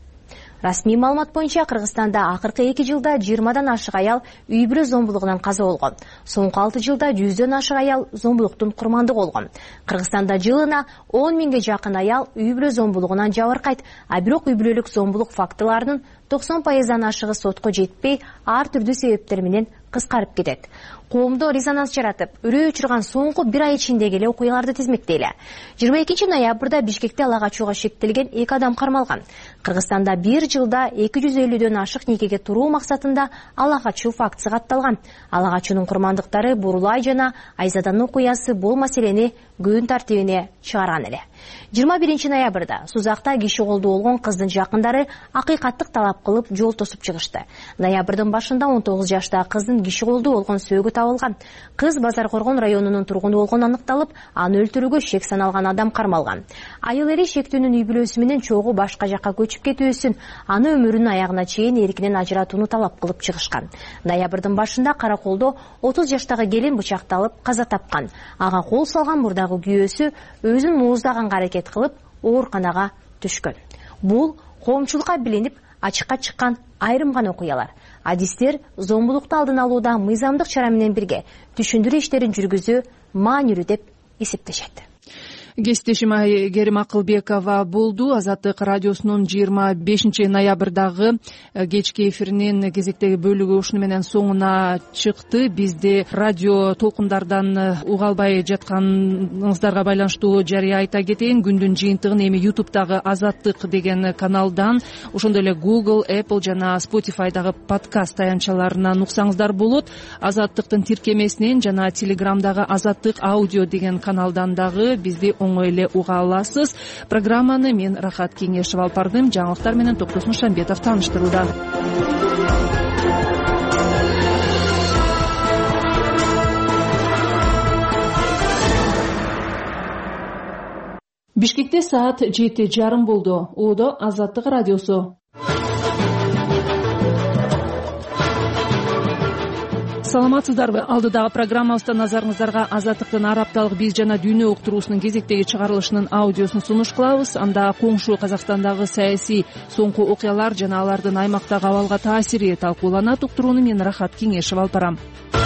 Расмий маалымат боюнча Кыргызстанда акыркы эки жылда жыйырмадан ашык аял үй бүлө зомбулугунан каза болгон. Соңку алты жылда жүздөн ашык аял зомбулуктун курмандыгы болгон. Кыргызстанда жылына он миңге жакын аял үй бүлө зомбулугунан жабыркайт, а бирок үй бүлөлүк зомбулук фактыларынын токсон пайыздан ашыгы сотко жетпей, ар түрдүү себептер менен кыскарып кетет. Коомдо резонанс жаратып, үрөө учурган соңку бир ай ичиндеги эле окуяларды тизмектейли. жыйырма экинчи ноябрда Бишкекте ала качууга шектелген эки адам кармалган. Кыргызстанда бир жылда эки жүз элүүдөн ашык никеге туруу максатында ала качуу фактысы катталган. Ала качуунун курмандыктары Бурулай жана Айзаданын окуясы бул маселени күн тартибине чыгарган эле. жыйырма биринчи ноябрда Сузакта киши колдуу болгон кыздын жакындары акыйкаттык талап кылып жол тосуп чыгышты. Ноябрдын башында он тогуз жаштагы кыздын киши колдуу болгон сөөгү табылган. Кыз Базар Коргон районунун тургуну болгону аныкталып, аны өлтүрүүгө шек саналган адам кармалган. Айыл эри шектүүнүн үй бүлөсү менен чогуу башка жакка көчүп кетүүсүн, аны өмүрүнүн аягына чейин эркинен ажыратууну талап кылып чыгышкан. Ноябрдын башында Караколдо отуз жаштагы келин бычакталып каза тапкан. Ага кол салган мурдагы күйөөсү өзүн мууздаганга аракет кылып, ооруканага түшкөн. Бул коомчулукка билинип, ачыкка чыккан айрым гана окуялар. Адистер зомбулукту алдын алууда мыйзамдык чара менен бирге түшүндүрүү иштерин жүргүзүү маанилүү деп эсептешет. кесиптешим Айгерим Акылбекова болду. Азаттык радиосунун жыйырма бешинчи ноябрдагы кечки эфиринин кезектеги бөлүгү ушуну менен соңуна чыкты. Бизди радио толкундардан уга албай жатканыңыздарга байланыштуу жарыя айта кетейин. Күндүн жыйынтыгын эми ютубтагы Азаттык деген каналдан, ошондой эле Google, Apple жана Spotify'дагы подкаст таянчаларынан уксаңыздар болот. Азаттыктын тиркемесинен жана Телеграмдагы Азаттык аудио деген каналдан дагы бизди оңой эле уга аласыз. Программаны мен Рахат Кеңешева алып бардым. Жаңылыктар менен Токтос Мушамбетов тааныштырууда. Бишкекте саат жети жарым болду. Оодо Азаттык радиосу. Саламатсыздарбы? Алдыдагы программабызда назарыңыздарга Азаттыктын ар апталык биз жана дүйнө уктуруусунун кезектеги чыгарылышынын аудиосун сунуш кылабыз. Анда коңшу Казакстандагы саясий соңку окуялар жана алардын аймактагы абалга таасири талкууланат. Уктурууну мен Рахат Кеңешева алып барам.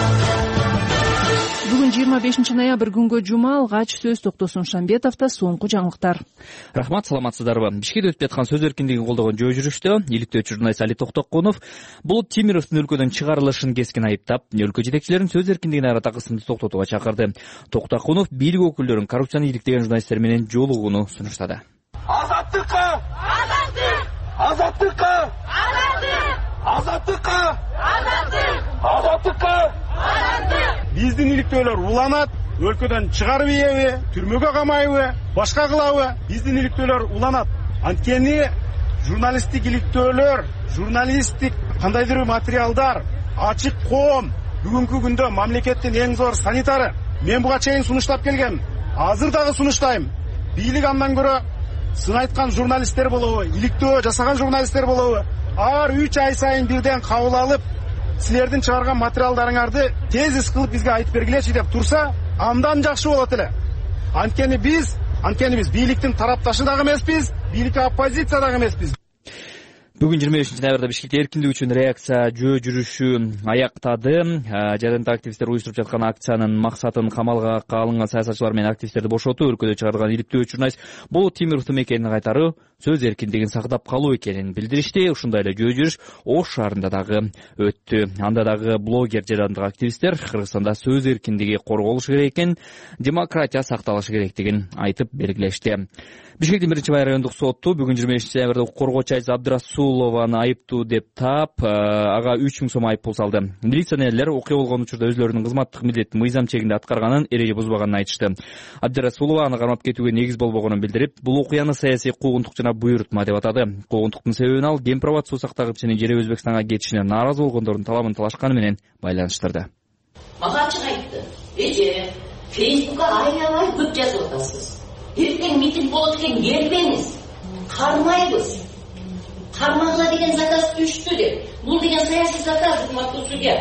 Бүгүн жыйырма бешинчи ноябрь күнгө жума. Алгач сөз Токтос Мушамбетовдо. Соңку жаңылыктар. Рахмат, саламатсыздарбы? Бишкекте өтүп жаткан сөз эркиндигин колдогон жөө жүрүштө иликтөөчү журналист Али Токтокунов Булут Тимировдун өлкөдөн чыгарылышын кескин айыптап, өлкө жетекчилерин сөз эркиндигине арата кысымды токтотууга чакырды. Токтокунов бийлик өкүлдөрүн коррупцияны иликтеген журналисттер менен жолугууну сунуштады. Азаттыкка! Азаттык! Азаттыкка! Азаттык! Азаттыкка! Азаттык! Азаттыкка! Азаттык! Биздин иликтөөлөр уланат, өлкөдөн чыгарып ийеби, түрмөгө камайбы, башка кылабы? Биздин иликтөөлөр уланат. Анткени журналисттик иликтөөлөр, журналисттик кандайдыр материалдар, ачык коом бүгүнкү күндө мамлекеттин эң зор санитары. Мен буга чейин сунуштап келгем. Азыр дагы сунуштайм. Бийлик андан көрө сын айткан журналисттер болобу, иликтөө жасаган журналисттер болобу? Ар үч ай сайын бирден кабыл алып, силердин чыгарган материалдарыңарды тезис кылып бизге айтып бергилечи деп турса, андан жакшы болот эле. Анткени биз, анткени биз бийликтин тарапташы дагы эмеспиз, бийликке оппозиция дагы эмеспиз. Бүгүн жыйырма бешинчи ноябрда Бишкекте эркиндик үчүн реакция жөө жүрүшү аяктады. Жадында активисттер уюштуруп жаткан акциянын максатын камалга алынган саясатчылар менен активисттерди бошотуу, өлкөдө чыгарылган иликтөөчү журналист Булут Тимировдун мекенин кайтаруу, сөз эркиндигин сактап калуу экенин билдиришти. Ушундай эле жөө жүрүш Ош шаарында дагы өттү. Анда дагы блогер жадындагы активисттер Кыргызстанда сөз эркиндиги корголушу керек экен, демократия сакталышы керектигин айтып белгилешти. Бишкектин биринчи бай райондук соту бүгүн жыйырма бешинчи ноябрда коргоочу Айза Абдрасулованы айыптуу деп таап, ага үч миң сом айып пул салды. Милиционерлер окуя болгон учурда өзлөрүнүн кызматтык милдетин мыйзам чегинде аткарганын, эреже бузбаганын айтышты. Абдрасулова аны кармап кетүүгө негиз болбогонун билдирип, бул окуяны саясий куугунтук жана буйрутма деп атады. Куугунтуктун себебин ал Кен Провод суу сактагычынын жери Өзбекстанга кетишине нааразы болгондордун талабын талашканы менен байланыштырды. Мага ачык айтты. Эже, Фейсбукка аябай көп жазып атасыз. Ертең митинг болот экен, келбеңиз. Кармайбыз. Кармагыла деген заказ түштү деп. Бул деген саясий заказ, урматтуу судья.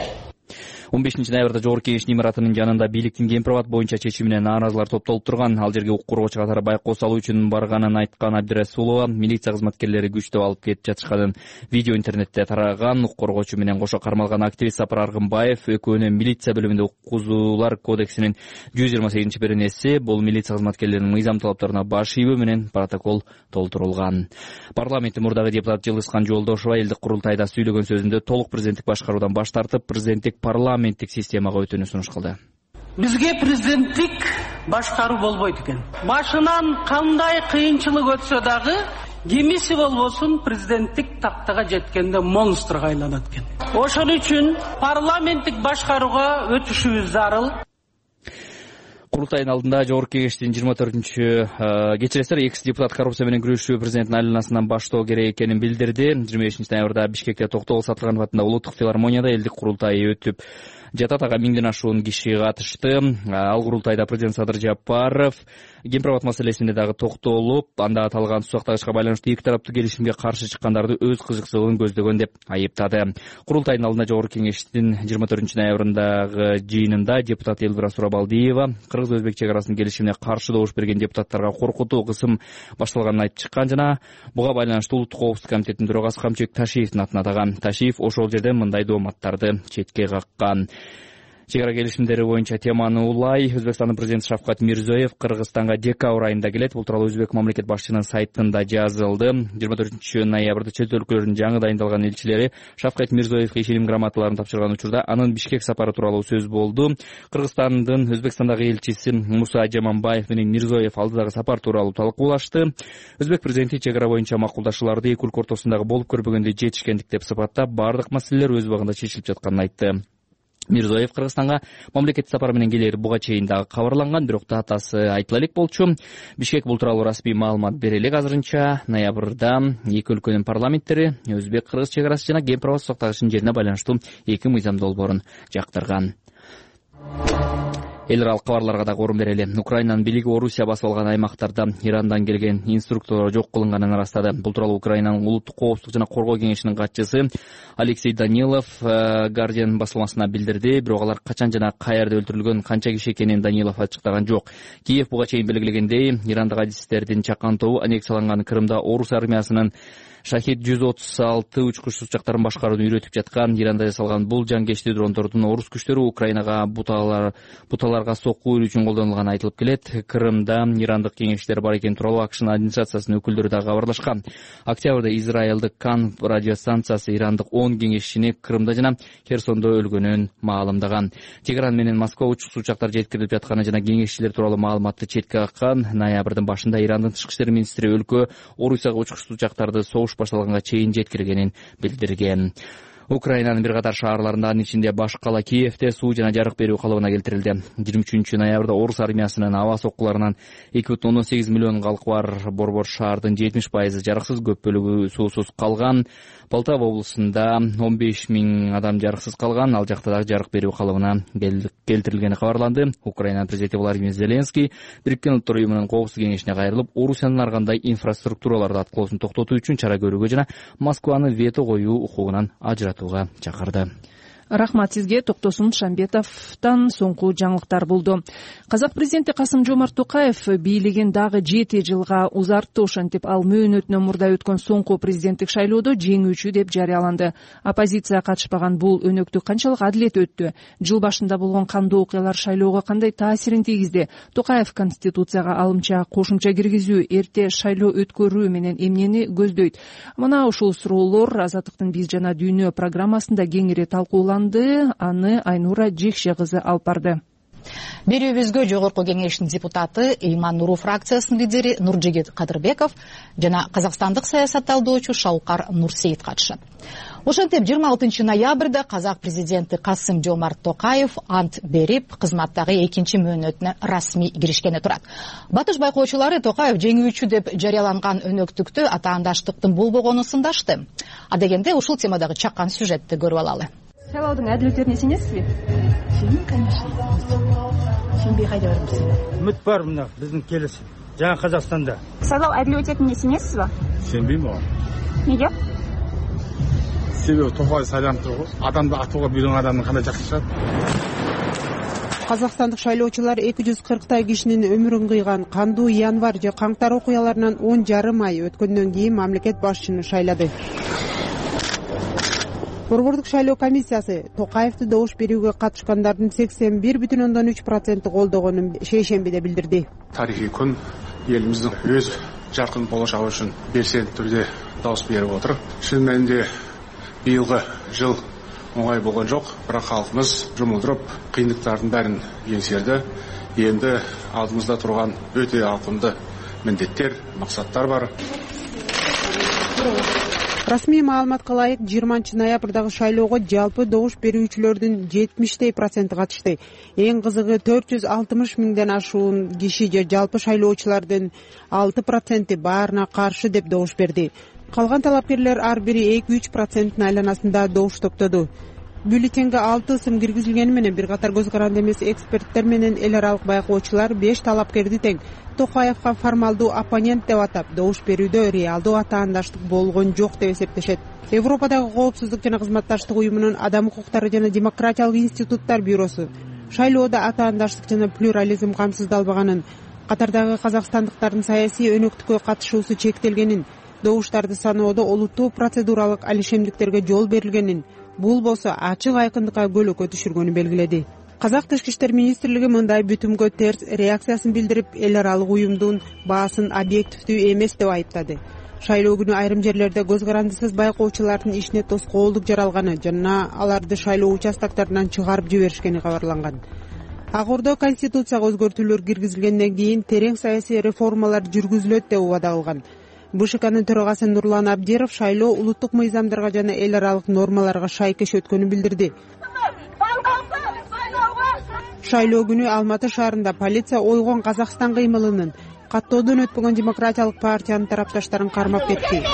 он бешинчи ноябрда Жогорку Кеңештин имаратынын жанында бийликтин Кен Провод боюнча чечимине нааразылар топтолуп турган. Ал жерге укук коргоочу катары байкоо салуу үчүн барганын айткан Абдрасулова милиция кызматкерлери күчтөп алып кетип жатышканын видео интернетте тараган. Укук коргоочу менен кошо кармалган активист Сапар Аргынбаев экөөнү милиция бөлүмүндө укугузуулар кодексинин жүз жыйырма сегизинчи беренеси, бул милиция кызматкерлеринин мыйзам талаптарына баш ийбөө менен протокол толтурулган. Парламенттин мурдагы депутаты Жылыскан Жолдошова элдик курултайда сүйлөгөн сөзүндө толук президенттик башкаруудан баш тартып, президенттик парламент системага өтүүнү сунуш кылды. Бизге президенттик башкаруу болбойт экен. Башынан кандай кыйынчылык өтсө дагы, кимиси болбосун президенттик тактага жеткенде монстрга айланат экен. Ошон үчүн парламенттик башкарууга өтүшүбүз зарыл. Курултайдын алдында Жогорку Кеңештин жыйырма төртүнчү кечиресиздер экс депутат коррупция менен күрөшүү президенттин айланасынан баштоо керек экенин билдирди. жыйырма бешинчи ноябрда Бишкекте Токтогул Сатылганов атындагы улуттук филармонияда элдик курултай өтүп жатат. Ага миңден ашуун киши катышты. Ал курултайда президент Садыр Жапаров Кен Провод маселесине дагы токтолуп, анда аталган суу сактагычка байланыштуу эки тараптуу келишимге каршы чыккандарды өз кызыкчылыгын көздөгөн деп айыптады. Курултайдын алдында Жогорку Кеңештин жыйырма төртүнчү ноябрындагы жыйынында депутат Элвира Сурабалдиева кыргыз-өзбек чек арасынын келишимине каршы добуш берген депутаттарга коркутуу кысым башталганын айтып чыккан жана буга байланыштуу улуттук коопсуздук комитетинин төрагасы Камчыбек Ташиевдин атын атаган. Ташиев ошол жерде мындай дооматтарды четке каккан. Чек ара келишимдери боюнча теманы улай. Өзбекстандын президенти Шавкат Мирзиёев Кыргызстанга декабрь айында келет. Бул тууралуу Өзбек мамлекет башчысынын сайтында жазылды. жыйырма төртүнчү ноябрда чет өлкөлөрдүн жаңы дайындалган элчилери Шавкат Мирзиёевге ишеним грамоталарын тапшырган учурда анын Бишкек сапары тууралуу сөз болду. Кыргызстандын Өзбекстандагы элчиси Муса Жаманбаев менен Мирзиёев алдыдагы сапар тууралуу талкуулашты. Өзбек президенти чек ара боюнча макулдашууларды эки өлкө ортосундагы болуп көрбөгөндөй жетишкендик деп сыпаттап, бардык маселелер өз убагында чечилип жатканын айтты. Мирзиёев Кыргызстанга мамлекеттик сапар менен келери буга чейин дагы кабарланган, бирок датасы айтыла элек болчу. Бишкек бул тууралуу расмий маалымат бере элек. Азырынча ноябрда эки өлкөнүн парламенттери Өзбек-Кыргыз чек арасы жана кен права сактагычтын жерине байланыштуу эки мыйзам долбоорун жактырган. Эл аралык кабарларга дагы орун берели. Украинанын бийлиги Орусия басып алган аймактарда Ирандан келген инструктор жок кылынганын ырастады. Бул тууралуу Украинанын улуттук коопсуздук жана коргоо кеңешинин катчысы Алексей Данилов Guardian басылмасына билдирди. Бирок алар качан жана каерде өлтүрүлгөн, канча киши экенин Данилов ачыктаган жок. Киев буга чейин белгилегендей, ирандык адистердин чакан тобу аннексияланган Крымда орус армиясынын Шахид жүз отуз алты учкуч учактарын башкарууну үйрөтүп жаткан. Иранда жасалган бул жангечти дрондордун орус күчтөрү Украинага буталар буталарга сокку берүү үчүн колдонулганы айтылып келет. Крымда ирандык кеңештер бар экени тууралуу АКШнын администрациясынын өкүлдөрү дагы кабарлашкан. Октябрда Израилдик Кан радиостанциясы ирандык он кеңешчини Крымда жана Херсондо өлгөнүн маалымдаган. Тегеран менен Москва учкуч учактар жеткирилип жатканы жана кеңешчилер тууралуу маалыматты четке каккан. Ноябрдын башында Ирандын тышкы иштер министри өлкө Орусияга учкуч учактарды согуш башталганга чейин жеткиргенин билдирген. Украинанын бир катар шаарларында, анын ичинде баш кала Киевде суу жана жарык берүү калыбына келтирилди. жыйырма үчүнчү ноябрда орус армиясынын аба соккуларынан эки бүтүн ондон сегиз миллион калкы бар Борбор шаардын жетимиш пайызы жарыксыз, көп бөлүгү суусуз калган. Полтава облусунда он беш миң адам жарыксыз калган. Ал жакта дагы жарык берүү калыбына келтирилгени кабарланды. Украина президенти Владимир Зеленский Бириккен Улуттар уюмунун коопсуздук кеңешине кайрылып, Орусиянын ар кандай инфраструктураларды аткылоосун токтотуу үчүн чара көрүүгө жана Москваны вето коюу укугунан ажыратууга чакырды. Рахмат сизге. Токтосун Шамбетовдон соңку жаңылыктар болду. Казак президенти Касым-Жомарт Токаев бийлигин дагы жети жылга узартты. Ошентип ал мөөнөтүнөн мурда өткөн соңку президенттик шайлоодо жеңүүчү деп жарыяланды. Оппозиция катышпаган бул өнөктүк канчалык адилет өттү? Жыл башында болгон кандуу окуялар шайлоого кандай таасирин тийгизди? Токаев Конституцияга алымча кошумча киргизүү, эрте шайлоо өткөрүү менен эмнени көздөйт? Мына ушул суроолор Азаттыктын Биз жана Дүйнө программасында кеңири талкууланды. Аны Айнура Жекше кызы алып барды. Берүүбүзгө жогорку кеңештин депутаты, Эйман Нуру фракциясынын лидери Нуржигит Кадырбеков жана казакстандык саясатталдоочу Шаукар Нурсейит катышат. Ошентип жыйырма алтынчы ноябрда казак президенти Касым-Жомарт Токаев ант берип, кызматтагы экинчи мөөнөтүнө расмий киришкени турат. Батыш байкоочулары Токаев жеңүүчү деп жарыяланган өнөктүктү атаандаштыктын болбогонун сындашты. Адегенде ушул темадагы чакан сюжетти көрүп алалы. Шайлоодун адилеттине сенесизби? Сенем, конечно. Сенбей кайда бармыз? Үмүт бар мына биздин келесі. Жаңа Казакстанда. Шайлоо адил өтетинине сенесизби? Сенбейм ага. Неге? Себеби Токаев сайланып тургу. Адамды атууга бирин адамдын кандай жакшырат? Казакстандык шайлоочулар эки жүз кырктай кишинин өмүрүн кыйган кандуу январь же каңтар окуяларынан он жарым ай өткөндөн кийин мамлекет башчыны шайлады. Борбордук шайлоо комиссиясы Токаевди добуш берүүгө катышкандардын сексен бир бүтүн ондон үч проценти колдогонун шейшембиде билдирди. Тарихий күн элибиздин өз жаркын болочогу үчүн белсенди түрдө добуш берип отур. Чын мәнинде быйылгы жыл оңай болгон жок, бирок халкыбыз жұмылдырып, кыйындыктардын бәрин еңсерди. Енді алдымызда турган өтө ауқымды міндеттер, максаттар бар. Расмий маалыматка ылайык жыйырманчы ноябрдагы шайлоого жалпы добуш берүүчүлөрдүн жетимиштей проценти катышты. Эң кызыгы төрт жүз алтымыш миңден ашуун киши же жалпы шайлоочулардын алты проценти баарына каршы деп добуш берди. Калган талапкерлер ар бири эки үч проценттин айланасында добуш топтоду. Бюллетенге алты ысым киргизилгени менен бир катар көз каранды эмес эксперттер менен эл аралык байкоочулар беш талапкерди тең Токаевга формалдуу оппонент деп атап, добуш берүүдө реалдуу атаандаштык болгон жок деп эсептешет. Европадагы коопсуздук жана кызматташтык уюмунун адам укуктары жана демократиялык институттар бюросу шайлоодо атаандаштык жана плюрализм камсыздалбаганын, катардагы казакстандыктардын саясий өнөктүккө катышуусу чектелгенин, добуштарды саноодо олуттуу процедуралык алишемдиктерге жол берилгенин, бул болсо ачык айкындыкка көлөкө түшүргөнү белгиледи. Казак Тышкы иштер министрлиги мындай бүтүмгө терс реакциясын билдирип, эл аралык уюмдун баасын объективдүү эмес деп айыптады. Шайлоо күнү айрым жерлерде көз карандысыз байкоочулардын ишине тоскоолдук жаралганы жана аларды шайлоо участоктарынан чыгарып жиберишкени кабарланган. Ак Ордо Конституцияга өзгөртүүлөр киргизилгенден кийин терең саясий реформалар жүргүзүлөт деп убада кылган. Б Ш Кнын төрагасы Нурлан Абдиров шайлоо улуттук мыйзамдарга жана эл аралык нормаларга шайкеш өткөнүн билдирди. Шайлоо күнү Алматы шаарында полиция ойгон Казакстан кыймылынын, каттоодон өтпөгөн демократиялык партиянын тарапташтарын кармап кетти.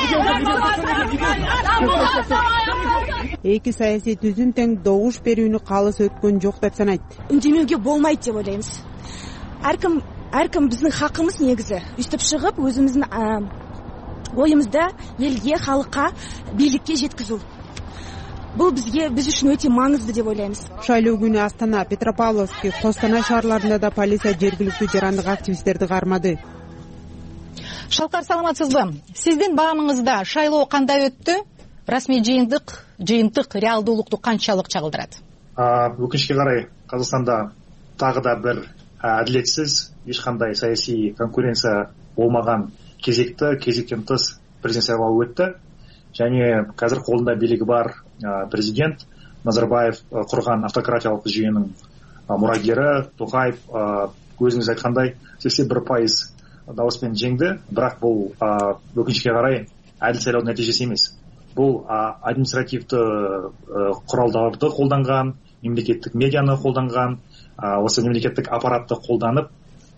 Эки саясий түзүм тең добуш берүүнү калыс өткөн жок деп санайт. Үндемөөгө болмойт деп ойлойбуз. Ар ким ар ким биздин хакыбыз негизи үстүп чыгып өзүбүздүн оюмузду элге, халыкка, бийликке жеткизүү. Бул бизге биз үчүн өтө маңызды деп ойлойбуз. Шайлоо күнү Астана, Петропавловск, Костанай шаарларында да полиция жергиликтүү жарандык активисттерди кармады. Шалкар, саламатсызбы? Сиздин баамыңызда шайлоо кандай өттү? Расмий жыйынтык, жыйынтык реалдуулукту канчалык чагылдырат? Өкүнүчкө карай Казакстанда тагы да бир адилетсиз, эч кандай саясий конкуренция болмаган кезекти, кезектен тыс президент сайлауы өттү. Және қазір қолында билігі бар президент Назарбаев құрған автократиялық жүйенің мұрагері Тоқаев өзіңіз айтқандай сексен бір пайыз дауыспен жеңді, бірақ бұл өкінішке қарай әділ сайлаудың нәтижесі емес. Бұл административті құралдарды қолданған, мемлекеттік медианы қолданған, осы мемлекеттік аппаратты қолданып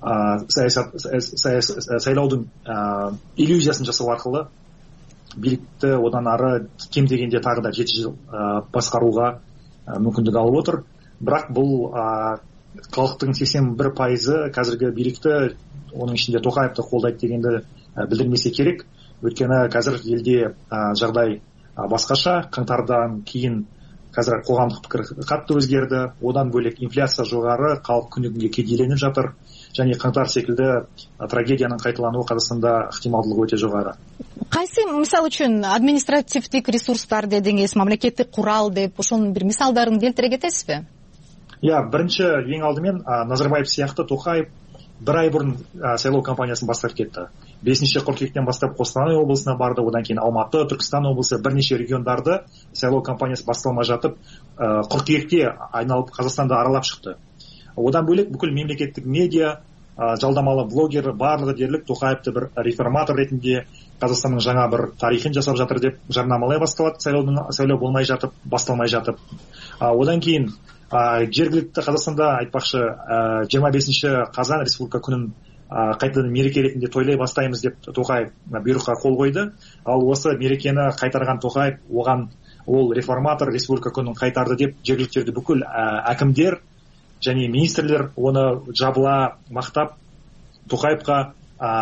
сайлаудың иллюзиясын жасау арқылы билікті одан ары кем дегенде тағы да жеті жыл басқаруға мүмкіндік алып отыр. Бірақ бұл халықтың сексен бір пайызы қазіргі билікті, оның ішінде Тоқаевты қолдайды дегенді білдірмесе керек. Өйткені қазір елде жағдай басқаша. Қаңтардан кейін қазір қоғамдық пікір қатты өзгерді. Одан бөлек инфляция жоғары, халық күні күнге кедейленіп жатыр. Және қаңтар секілді трагедияның қайталануы Қазақстанда ықтималдылығы өте жоғары. Кайсы мисал үчүн административдик ресурстар дедиңиз, мамлекеттик курал деп, ошонун бир мисалдарын келтире кетесизби? Иә, бірінші ең алдымен Назарбаев сияқты Тоқаев бір ай бұрын сайлау кампаниясын бастап кетті. бесінші қыркүйектен бастап Қостанай облысына барды, одан кейін Алматы, Түркістан облысы, бірнеше региондарды сайлау кампаниясы басталмай жатып, қыркүйекте айналып Қазақстанды аралап шықты. Одан бөлек бүкіл мемлекеттік медиа, жалдамалы блогер барлығы дерлік Тоқаевты бір реформатор ретінде Қазақстанның жаңа бір тарихын жасап жатыр деп жарнамалай басталады, сайлау болмай жатып, басталмай жатып. Одан кейін жергілікті Қазақстанда айтпақшы жиырма бесінші қазан республика күнін қайтадан мереке ретінде тойлай бастаймыз деп Тоқаев бұйрыққа қол қойды. Ал осы мерекені қайтарған Тоқаев оған ол реформатор республика күнін қайтарды деп жергіліктерді бүкіл әкімдер және министрлер оны жабыла мақтап Тоқаевқа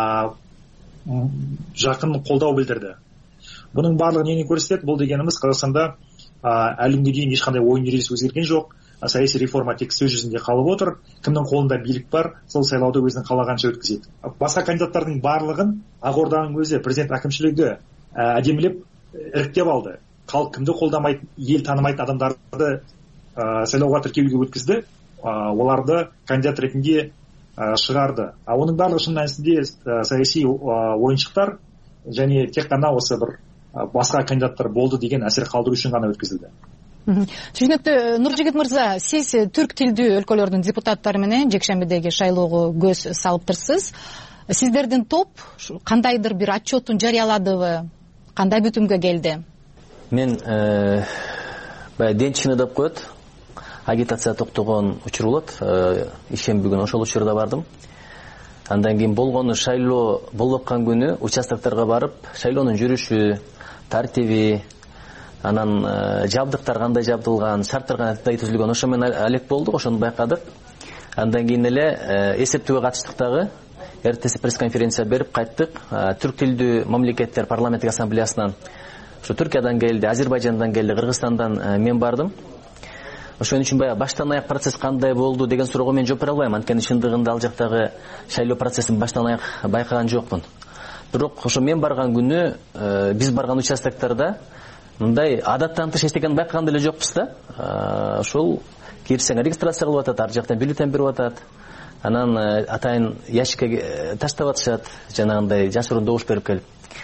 жақын қолдау білдірді. Бұның барлығы нені көрсетеді? Бұл дегеніміз Қазақстанда әлемге дейін ешқандай ойын ережесі өзгерген жоқ. Саяси реформа тек сөз жүзінде қалып отыр. Кімнің қолында билік бар, сол сайлауды өзінің қалағанша өткізеді. Басқа кандидаттардың барлығын Ақ Орданың өзі, президент әкімшілігі әдемілеп іріктеп алды. Халық кімді қолдамайды, ел танымайтын адамдарды сайлауға тіркеуге өткізді. Оларды кандидат ретінде шығарды. Оның барлығы шын мәнісінде саяси ойыншықтар және тек қана осы бір басқа кандидаттар болды деген әсер қалдыру үшін ғана өткізілді. Түшүнүктүү. Нуржигит мырза, сиз түрк тилдүү өлкөлөрдүн депутаттары менен жекшембидеги шайлоого көз салыптырсыз. Сиздердин топ кандайдыр бир отчетун жарыяладыбы? Кандай бүтүмгө келди? Мен баягы денчини деп коет. Агитация токтогон учур болот. Ишемби күнү ошол учурда бардым. Андан кийин болгону шайлоо болуп аткан күнү участокторго барып, шайлоонун жүрүшү, тартиби, анан жабдыктар кандай жабдылган, шарттар кандай түзүлгөн, ошо менен алек болдук, ошону байкадык. Андан кийин эле эсептөөгө катыштык дагы. Эртеси пресс-конференция берип кайттык. Түрк тилдүү мамлекеттер парламенттик ассамблеясынан, ошо Түркиядан келди, Азербайжандан келди, Кыргызстандан мен бардым. Ошон үчүн баягы баштан аяк процесс кандай болду деген суроого мен жооп бере албайм. Анткени чындыгында ал жактагы шайлоо процессин баштан аяк байкаган жокмун. Бирок ошо мен барган күнү биз барган участоктарда мындай адаттан тыш эчтекени байкаган деле жокпуз да. Ошол кирсең регистрация кылып атат, ар жактан бюллетень берип атат, анан атайын ящикке таштап атышат, жанагындай жашыруун добуш берип келип.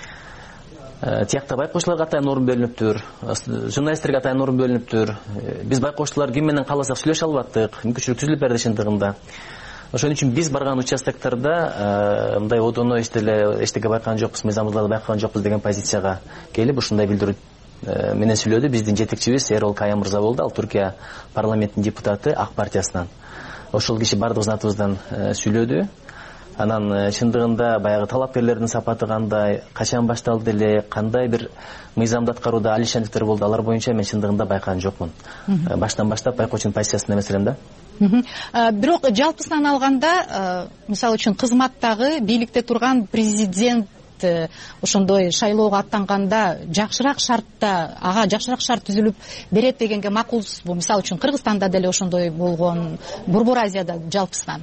Тиякта байкоочуларга атайын орун бөлүнүптүр, журналисттерге атайын орун бөлүнүптүр. Биз байкоочулар ким менен кааласак сүйлөшө албаттык, мүмкүнчүлүк түзүлүп берди чындыгында. Ошон үчүн биз барган участоктарда мындай одоно эчтеле эчтеке байкаган жокпуз, мыйзамыбызды байкаган жокпуз деген позицияга келип ушундай билдирүү менен сүйлөдү. Биздин жетекчибиз Эрол Кая мырза болду, ал Түркия парламентинин депутаты Ак партиясынан. Ошол киши бардыгыбыздын атыбыздан сүйлөдү. Анан чындыгында баягы талапкерлердин сапаты кандай, качан башталды эле, кандай бир мыйзамды аткарууда алишендиктер болду, алар боюнча мен чындыгында байкаган жокмун. Баштан баштап байкоочунун позициясында эмес элем да. Бирок жалпысынан алганда, мисалы үчүн кызматтагы бийликте турган президент ошондой шайлоого аттанганда жакшыраак шартта, ага жакшыраак шарт түзүлүп берет дегенге макулсузбу? Мисалы үчүн Кыргызстанда деле ошондой болгон, Борбор Азияда жалпысынан.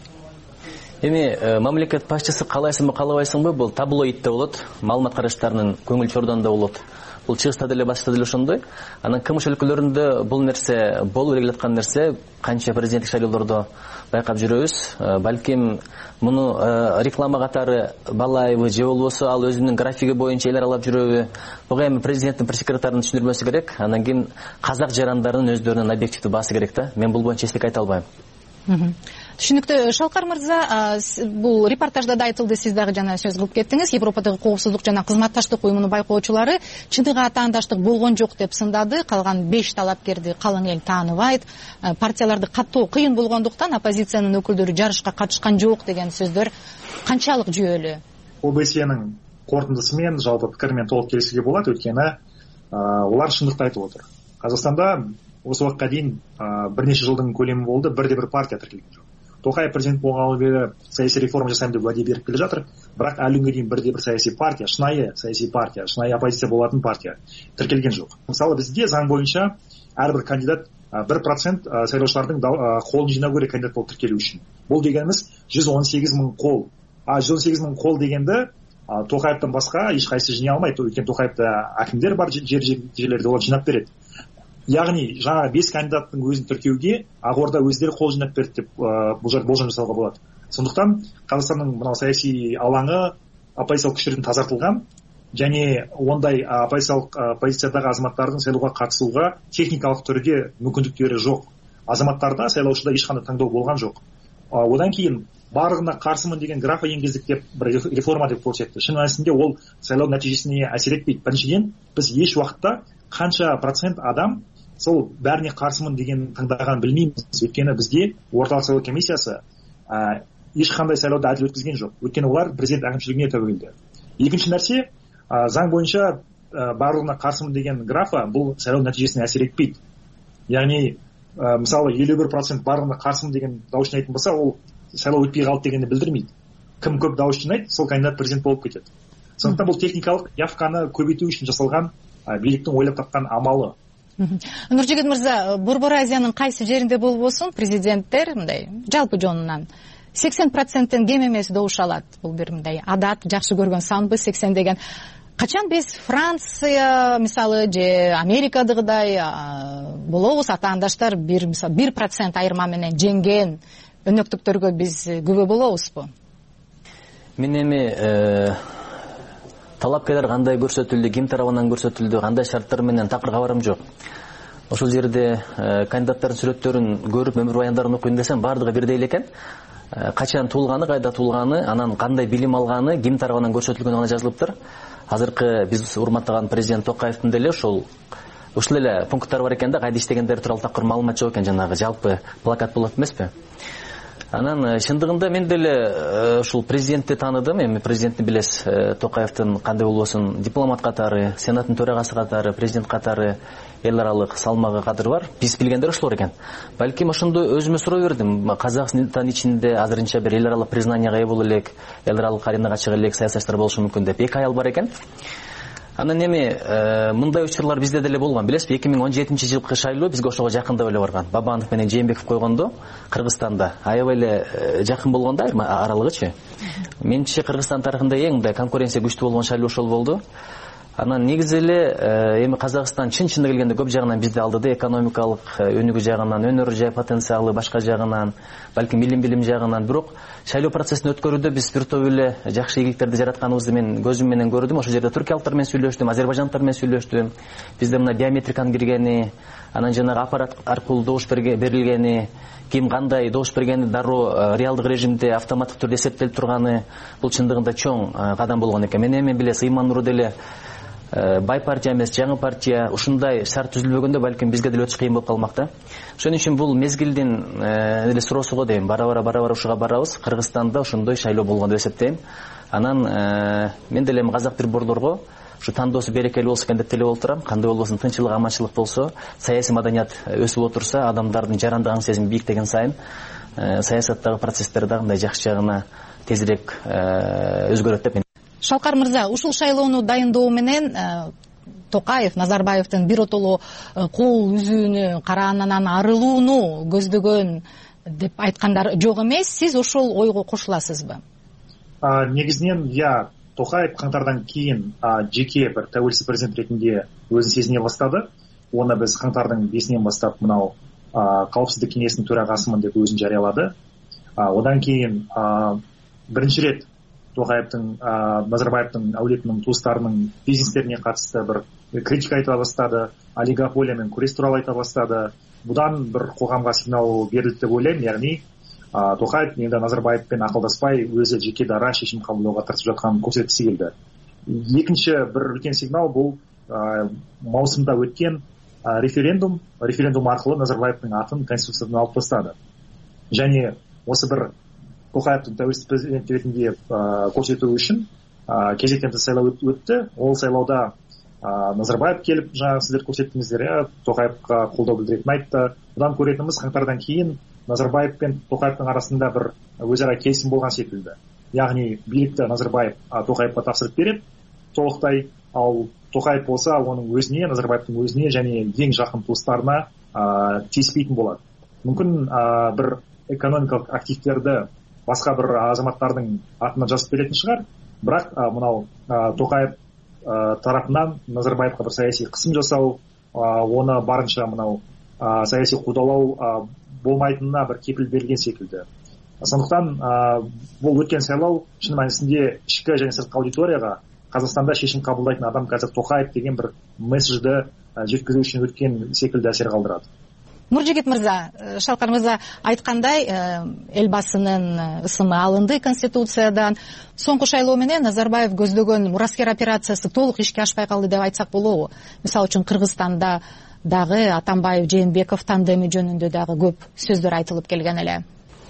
Эми мамлекет башчысы каалайсыңбы, каалабайсыңбы, бул таблоидте болот, маалымат караштарынын көңүл чордонда болот. Бул чыгышта деле башта деле ошондой. Анан кмш өлкөлөрүндө бул нерсе болуп эле жаткан нерсе, канча президенттик шайлоолордо байкап жүрөбүз. Балким муну реклама катары Балаевы же болбосо ал өзүнүн графиги боюнча эл аралап жүрөбү? Буга эми президенттин пресс-секретарынын түшүндүрмөсү керек. Анан кийин казак жарандарынын өздөрүнүн объективдүү баасы керек да. Мен бул боюнча эчтеке айта албайм. Түшүнүктүү. Шалкар мырза, бул репортажда да айтылды, сиз дагы жана сөз кылып кеттиңиз. Европадагы коопсуздук жана кызматташтык уюмунун байкоочулары чындыгы атаандаштык болгон жок деп сындады. Калган беш талапкерди калың эл тааныбайт. Партияларды каттоо кыйын болгондуктан оппозициянын өкүлдөрү жарышка катышкан жок деген сөздөр канчалык жүйөлүү? ОБСЕнин корутундусу менен жалпы пикир менен толук келишүүгө болот, өйткөнү улар чындыкты айтып отур. Казакстанда осы убакка дейин бир нече жылдын көлемү болду, бирде бир партия тиркелген жок. Токаев президент болгондон бери саясий реформа жасайм деп уәде берип келе жатыр, бирок ал күнгө дейин бирде бир саясий партия, шынайы саясий партия, шынайы оппозиция болатын партия тиркелген жок. Мисалы бизде заң боюнча ар бир кандидат бир процент сайлоочулардын колун жыйнау керек кандидат болуп тиркелүү үчүн. Бул дегенimiz жүз он сегиз миң кол. А жүз он сегиз миң кол дегенде Токаевтан башка эч кайсы жыйнай албайт, өйткөнү Токаевда акимдер бар, жер жерлерде олар жыйнап берет. Яғни жаңа бес кандидаттың өзін тіркеуге Ақорда өздері қол жинап берді деп бұл жерде болжам жасауға болады. Сондықтан Қазақстанның мынау саяси алаңы оппозициялық күштерден тазартылған, және ондай оппозициялық позициядағы азаматтардың сайлауға қатысуға техникалық түрде мүмкіндіктері жоқ. Азаматтарда сайлаушыда ешқандай таңдау болған жоқ. Одан кейін барлығына қарсымын деген графа енгіздік деп бір реформа деп көрсетті. Шын мәнісінде ол сайлау нәтижесіне әсер етпейді. Біріншіден біз еш уақытта қанша процент адам сол бәріне қарсымын деген таңдаған білмейміз. Өйткені бізде орталық сайлау комиссиясы ә, ешқандай сайлауды әділ өткізген жоқ. Өйткені олар президент әкімшілігіне тәуелді. Екінші нәрсе, ә, заң бойынша ә, барлығына қарсымын деген графа бұл сайлау нәтижесіне әсер етпейді. Яғни ә, мысалы елу бір процент барлығына қарсымын деген дауыс жинайтын болса, ол сайлау өтпей қалды дегенді білдірмейді. Кім көп дауыс жинайды, сол кандидат президент болып кетеді. Сондықтан бұл техникалық явканы көбейту үшін жасалған ә, биліктің ойлап тапқан амалы. Нуржигит мырза, Борбор Азиянын кайсы жеринде болбосун президенттер мындай жалпы жонунан сексен проценттен кем эмес добуш алат. Бул бир мындай адат, жакшы көргөн санбы сексен деген. Качан биз Франция мисалы же Америкадагыдай болобуз, атаандаштар бир мисалы бир процент айырма менен жеңген өнөктүктөргө биз күбө болобузбу? Мен эми талапкерлер кандай көрсөтүлдү, ким тарабынан көрсөтүлдү, кандай шарттар менен такыр кабарым жок. Ошол жерде кандидаттардын сүрөттөрүн көрүп, өмүр баяндарын окуйм десем, бардыгы бирдей эле экен. Качан туулганы, кайда туулганы, анан кандай билим алганы, ким тарабынан көрсөтүлгөнү гана жазылыптыр. Азыркы биз урматтаган президент Токаевдин деле ошол ушул эле пункттар бар экен да, кайда иштегендери тууралуу такыр маалымат жок экен, жанагы жалпы плакат болот эмеспи? Анан чындыгында мен деле ушул президентти тааныдым. Эми президентти билесиз, Токаевдин кандай болбосун дипломат катары, сенаттын төрагасы катары, президент катары эл аралык салмагы кадыр бар. Биз билгендер ошолор экен. Балким ошондо өзүмө суроо бердим. Казакстан ичинде азырынча бир эл аралык признанияга ээ боло элек, эл аралык аренага чыга элек саясатчылар болушу мүмкүн деп. Эки аял бар экен. Анан эми мындай учурлар бизде деле болгон. Билесизби, эки миң он жетинчи жылкы шайлоо бизге ошого жакындап эле барган. Бабанов менен Жээнбеков койгондо Кыргызстанда аябай эле жакын болгондо аралыгычы. Менимче Кыргызстан тарыхында эң мындай конкуренция күчтүү болгон шайлоо ошол болду. Анан негизи эле эми Казакстан чын чынында келгенде көп жагынан бизди алды да, экономикалык өнүгүү жагынан, өнөр жай потенциалы, башка жагынан, балким илим билим жагынан. Бирок шайлоо процессин өткөрүүдө биз бир топ эле жакшы ийгиликтерди жаратканыбызды мен көзүм менен көрдүм. Ошол жерде түркиялыктар менен сүйлөштүм, азербайжандыктар менен сүйлөштүм. Бизде мына биометриканын киргени, анан жанагы аппарат аркылуу добуш берилгени, ким кандай добуш бергени дароо реалдык режимде автоматтык түрдө эсептелип турганы, бул чындыгында чоң кадам болгон экен. Мен эми билесиз, Ыйман Нуру деле бай партия эмес, жаңы партия, ушундай шарт түзүлбөгөндө балким бизге деле өтүш кыйын болуп калмак да. Ошон үчүн бул мезгилдин эле суроосуго дейм, бара-бара бара-бара ушуга барабыз. Кыргызстанда ошондой шайлоо болгон деп эсептейм. Анан мен деле казак борборлорго ушу тандоосу берекелүү болсо экен деп телеп отурам. Кандай болбосун, тынччылык, аманчылык болсо, саясий маданият өсүп отурса, адамдардын жарандык аң сезими бийиктеген сайын саясаттагы процесстер дагы мындай жакшы жагына тезирээк өзгөрөт деп мен. Шалкар мырза, ушул шайлоону дайындоо менен Токаев Назарбаевдин биротоло кол үзүүнү, караанынан арылууну көздөгөн деп айткандар жок эмес. Сиз ошол ойго кошуласызбы? Негизинен я Токаев каңтардан кийин жеке бир тәуелсиз президент ретинде өзүн сезине баштады. Оны биз каңтардын бесинен баштап мынау Каупсуздук кеңесинин төрагасымын деп өзүн жарыялады. Одан кийин биринчи рет Токаевдин, Назарбаевдин әулетинин туыстарынын бизнестерине катышты бир критика айта баштады, олигополия менен күрөш тууралуу айта баштады. Будан бир когамга сигнал берилди деп ойлойм. Яғни Токаев енді Назарбаевпен акылдаспай өзү жеке дара чечим кабылдоого тартып жатканын көрсөткүсү келди. Экинчи бир үлкен сигнал бул маусымда өткен референдум, референдум аркылуу Назарбаевдин атын конституциядан алып тастады. Және осы бир Токаевдин тәуелсиз президент ретинде көрсөтүү үчүн кезектен тыс сайлоо өттү. Ол сайлоодо Назарбаев келип, жаңа сиздер көрсөттүңүздөр, Токаевга колдоо билдиретін айтты. Будан көретинибиз каңтардан кийин Назарбаев пен Токаевдин арасында бир өз ара келисим болгон секилди. Яғни бийликти Назарбаев Токаевга тапсырып берет, толуктай, ал Токаев болсо онун өзүнө, Назарбаевдин өзүнө және эң жакын туыстарына тийиспейтин болот. Мүмкүн бир экономикалык активдерди башка бир азаматтардын атына жазып беретін шығар. Бірақ мынау Токаев тарапынан Назарбаевга бир саясий кысым жасау, оны барынча мынау саясий куудалоо болмайтынына бир кепил берилген секилди. Сондуктан бул өткен сайлоо чын маанисинде ички және сырткы аудиторияга Казакстанда чечим кабылдайтын адам казак Токаев деген бир месседжди жеткизүү үчүн өткен секилди асер калтырат. Нуржигит мырза, Шалкар мырза айткандай, элбасынын ысымы алынды Конституциядан. Соңку шайлоо менен Назарбаев көздөгөн мураскер операциясы толук ишке ашпай калды деп айтсак болобу? Мисалы үчүн Кыргызстанда дагы Атамбаев Жээнбеков тандеми жөнүндө дагы көп сөздөр айтылып келген эле.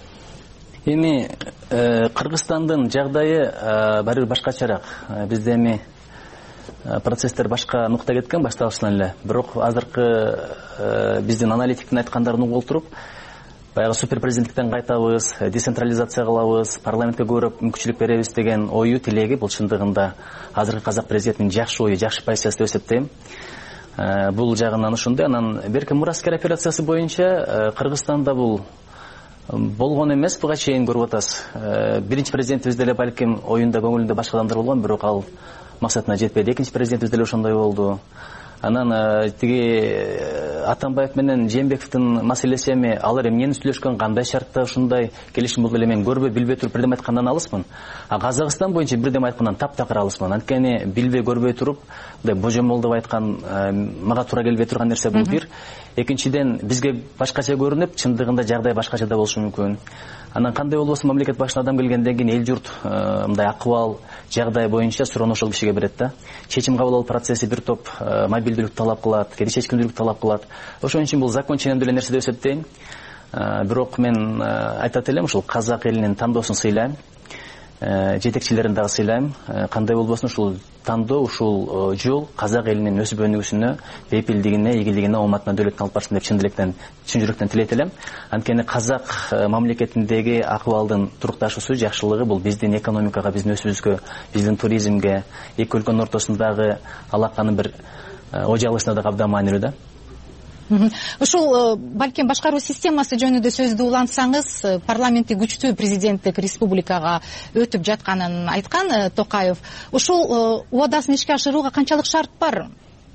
Эми Кыргызстандын жагдайы баары бир башкачараак. Бизде эми процесстер башка нукта кеткен башталышынан эле. Бирок азыркы биздин аналитиктин айткандарын угуп отуруп, баягы суперпрезиденттиктен кайтабыз, децентрализация кылабыз, парламентке көбүрөөк мүмкүнчүлүк беребиз деген ою, тилеги бул чындыгында азыркы казак президентинин жакшы ою, жакшы позициясы деп эсептейм. Бул жагынан ошондой. Анан берки мураскер операциясы боюнча Кыргызстанда бул болгон эмес, буга чейин көрүп атасыз. Биринчи президентибиз деле балким оюнда, көңүлүндө башка адамдар болгон, бирок ал максатына жетпеди. Экинчи президентибиз деле ошондой болду. Анан тиги Атамбаев менен Жээнбековдун маселеси эми алар эмнени сүйлөшкөн, кандай шартта ушундай келишим болду эле, мен көрбөй билбей туруп бирдем айткандан алысмын. А Казакстан боюнча бирдем айткандан таптакыр алысмын. Анткени билбей көрбөй туруп мындай божомол деп айткан мага туура келбей турган нерсе бул бир. Экинчиден бизге башкача көрүнүп, чындыгында жагдай башкача да болушу мүмкүн. Анан кандай болбосун, мамлекет башына адам келгенден кийин эл журт мындай акыбал, жагдай боюнча суроону ошол кишиге берет да. Чечим кабыл алуу процесси бир топ мобилдүүлүк талап кылат, кеде чечкиндүүлүк талап кылат. Ошон үчүн бул закон ченемдүү эле нерсе деп эсептейм. Бирок мен айтат элем, ушул казак элинин тандоосун сыйлайм, жетекчилерин дагы сыйлайм. Кандай болбосун, ушул тандоо, ушул жол казак элинин өсүп өнүгүүсүнө, бейпилдигине, ийгилигине, ооматына, дөөлөтүнө алып барсын деп чын тилектен, чын жүрөктөн тилейт элем. Анткени казак мамлекетиндеги акыбалдын турукташуусу, жакшылыгы бул биздин экономикага, биздин өсүүбүзгө, биздин туризмге, эки өлкөнүн ортосундагы алаканын бир ожалышына да абдан маанилүү да. ушул балким башкаруу системасы жөнүндө сөздү улантсаңыз, парламенти күчтүү президенттик республикага өтүп жатканын айткан Токаев. Ушул убадасын ишке ашырууга канчалык шарт бар?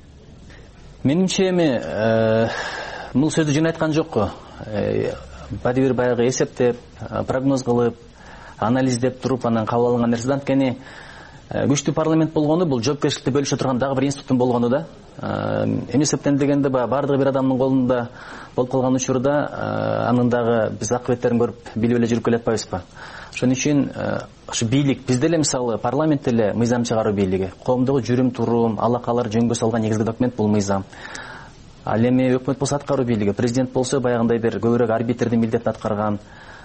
Менимче эми бул сөздү жөн айткан жокко. Баары бир баягы эсептеп, прогноз кылып, анализдеп туруп анан кабыл алынган нерсе. Анткени күчтүү парламент болгону бул жоопкерчиликти бөлүшө турган дагы бир институттун болгону да. Эми эсептен дегенде баягы баардыгы бир адамдын колунда болуп калган учурда анын дагы биз акыбеттерин көрүп билип эле жүрүп келатпайбызбы? Ошон үчүн ушу бийлик, бизде эле мисалы парламент эле мыйзам чыгаруу бийлиги, коомдогу жүрүм турум, алакалар жөнгө салган негизги документ бул мыйзам. Ал эми өкмөт болсо аткаруу бийлиги, президент болсо баягындай бир көбүрөөк арбитрдин милдетин аткарган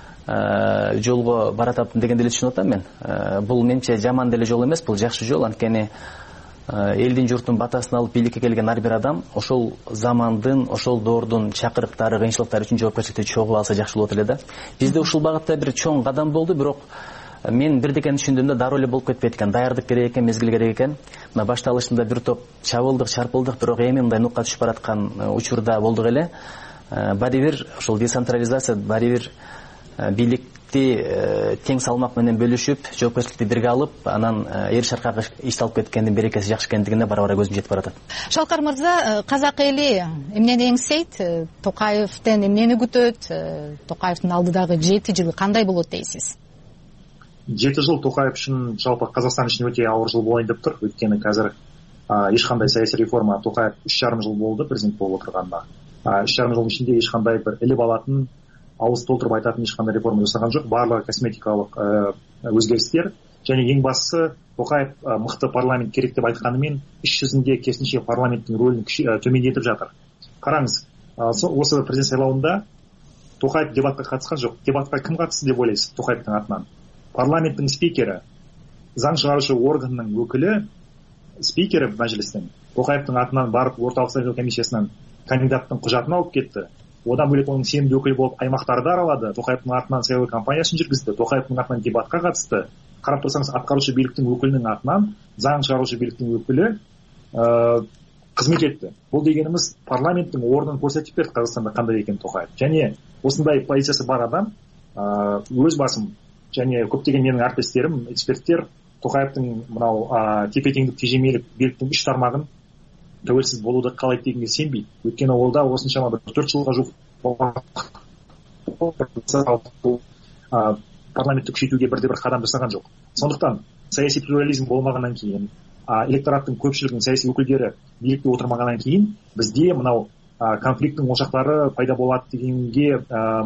жолго баратат дегенди эле түшүнүп атам мен. Бул менимче жаман деле жол эмес, бул жакшы жол. Анткени элдин журттун батасын алып бийликке келген ар бир адам ошол замандын, ошол доордун чакырыктары, кыйынчылыктары үчүн жоопкерчиликти чогуу алса жакшы болот эле да. Бизде ушул багытта бир чоң кадам болду, бирок мен бирдекени түшүндүмдө дароо эле болуп кетпейт экен. Даярдык керек экен, мезгил керек экен. Мына башталышында бир топ чабылдык, чарпылдык, бирок эми мындай нукка түшүп бараткан учурда болдук эле. Баары бир ошол децентрализация, баары бир бийликти тең салмак менен бөлүшүп, жоопкерчиликти бирге алып, анан эр шаркага иш алып кеткендин берекеси жакшы экендигине бара-бара көзүм жетип баратат. Шалкар мырза, казак эли эмнени эңсейт? Токаевден эмнени күтөт? Токаевдин алдыдагы жети жылы кандай болот дейсиз? жети жыл Токаев үчүн, жалпы Казакстан үчүн өтө ауыр жыл болайын деп тур. Өйткені қазір ешқандай саясий реформа, Токаев үч жарым жыл болды президент болуп отурганына. үч жарым жылдын ичинде ешқандай бір илип алатын, ауыз толтырып айтатын ешқандай реформа жасаган жок. Барлығы косметикалык өзгерістер. Және ең бастысы, Токаев мықты парламент керек деп айтканымен, іс жүзінде керісінше парламенттің рөлін төмендетіп жатыр. Караңыз, осы президент сайлауында Токаев дебатқа қатысқан жоқ. Дебатқа кім қатысты деп ойлайсыз Токаевтың атынан? Парламенттің спикері, заң шығарушы органның өкілі, спикері мәжілістің Токаевтың атынан барып орталық сайлау комиссиясынан кандидаттың құжатын алып кетті. Одан бөлек оның сенімді өкілі болып аймақтарды аралады. Токаевтың атынан сайлау кампаниясын жүргізді. Токаевтың атынан дебатқа қатысты. Қарап тұрсаңыз, атқарушы биліктің өкілінің атынан заң шығарушы биліктің өкілі қызмет етті. Бұл дегеніміз парламенттің орнын көрсетіп берді Қазақстанда қандай екен Токаев. Және осындай позициясы бар адам, өз басым және көптеген менің әріптестерім, эксперттер Токаевтың мынау тепе-теңдік тежемелік биліктің үш тармағын тәуелсіз болуды қалайды дегенге сенбейді. Өйткені ол да осыншама бір төрт жылға жуық парламентті күшейтуге бірде бір қадам жасаған жоқ. Сондықтан саяси плюрализм болмағаннан кейін, электораттың көпшілігінің саяси өкілдері билікте отырмағаннан кейін, бізде мынау конфликттің ошақтары пайда болады дегенге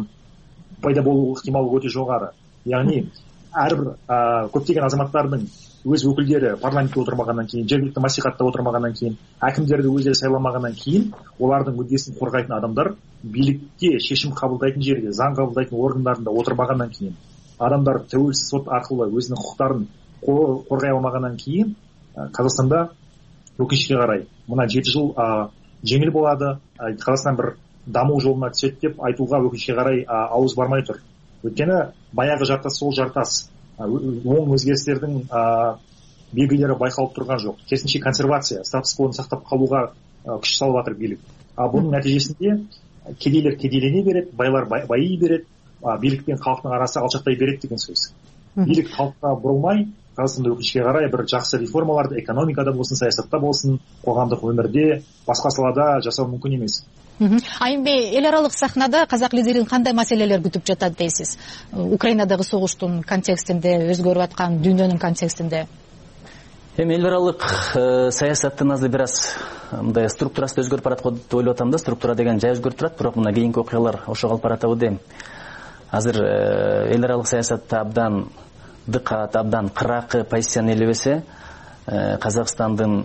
пайда болу ықтималы өте жоғары. Яғни әрбір көптеген азаматтардың өз өкілдері парламентте отырмағаннан кейін, жергілікті маслихатта отырмағаннан кейін, әкімдерді өздері сайламағаннан кейін, олардың мүддесін қорғайтын адамдар билікте шешім қабылдайтын жерде, заң қабылдайтын органдарында отырмағаннан кейін, адамдар тәуелсіз сот арқылы өзінің құқықтарын қорғай алмағаннан кейін, Қазақстанда өкінішке қарай мына жеті жыл жеңіл болады, Қазақстан бір даму жолына түседі деп айтуға өкінішке қарай ауыз бармай тұр. Өйткені баяғы жартас сол жартас, оң өзгерістердің белгілері байқалып тұрған жоқ. Керісінше консервация, статус-квоны сақтап қалуға күш салып жатыр билік. Бұның нәтижесінде кедейлер кедейлене береді, байлар байи береді, билік пен халықтың арасы алшақтай береді деген сөз. Билік халыққа бұрылмай, Қазақстанда өкінішке қарай бір жақсы реформаларды экономикада болсын, саясатта болсын, қоғамдық өмірде, басқа салада жасау мүмкін емес. Айымбей, эл аралык сахнада казак лидерин кандай маселелер күтүп жатат дейсиз? Украинадагы согуштун контекстинде, өзгөрүп аткан дүйнөнүн контекстинде. Эми эл аралык саясаттын азыр бир аз мындай структурасы өзгөрүп бараткан деп ойлоп атам да. Структура деген жай өзгөрүп турат, бирок мына кийинки окуялар ошого калып баратабы дейм. Азыр эл аралык саясатта абдан дыкат, абдан кыракы позицияны ээлебесе, Казакстандын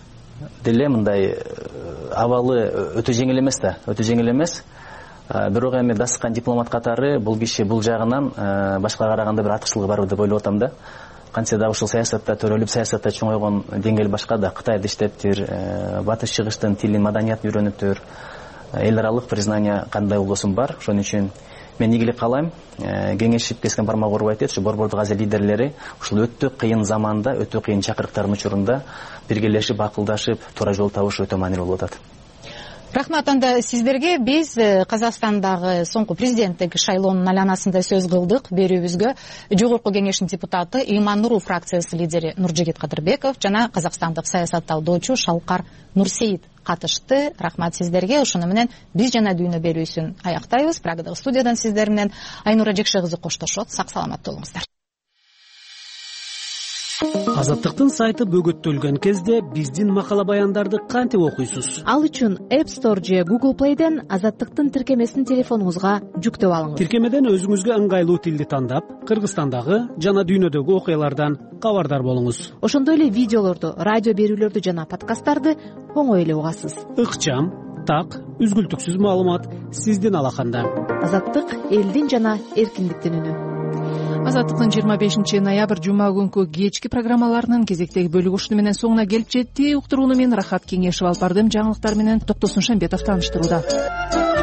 деле мындай абалы өтө жеңил эмес да, өтө жеңил эмес. Бирок эми дасыккан дипломат катары бул киши бул жагынан башкага караганда бир артыкчылыгы бар деп ойлоп атам да. Кантсе да ушул саясатта төрөлүп, саясатта чоңойгон деңгээл башка да. Кытайда иштептир, батыш чыгыштын тилин, маданиятын үйрөнүптүр. Эл аралык признание кандай болбосун бар. Ошон үчүн мен ийгилик каалайм. Кеңешип кескен бармак уруп айтат, ушу Борбордук Азия лидерлери ушул өтө кыйын заманда, өтө кыйын чакырыктардын учурунда биргелешип, акылдашып, туура жол табышы өтө маанилүү болуп атат. рахмат. Анда сиздерге биз Казакстандагы соңку президенттик шайлоонун айланасында сөз кылдык. Берүүбүзгө жогорку кеңештин депутаты Иман Нуров фракциясы лидери Нуржигит Кадырбеков жана казакстандык саясатталдоочу Шалкар Нурсейит катышты. Рахмат сиздерге. Ошону менен биз жана дүйнө берүүсүн аяктайбыз. Прагадагы студиядан сиздер менен Айнура Жекше кызы коштошот. Сак саламатта болуңуздар. Азаттыктын сайты бөгөттөлгөн кезде биздин макала баяндарды кантип окуйсуз? Ал үчүн App Store же Google Play'ден Азаттыктын тиркемесин телефонуңузга жүктөп алыңыз. Тиркемеден өзүңүзгө ыңгайлуу тилди тандап, Кыргызстандагы жана дүйнөдөгү окуялардан кабардар болуңуз. Ошондой эле видеолорду, радио берүүлөрдү жана подкасттарды оңой эле угасыз. Ыкчам, так, үзгүлтүксүз маалымат сиздин алаканда. Азаттык элдин жана эркиндиктин үнү. Азаттыктын жыйырма бешинчи ноябрь жума күнкү кечки программаларынын кезектеги бөлүгү ушуну менен соңуна келип жетти. Уктурууну мен Рахат Кеңешев алып бардым. Жаңылыктар менен Токтосун Шамбетов тааныштырууда.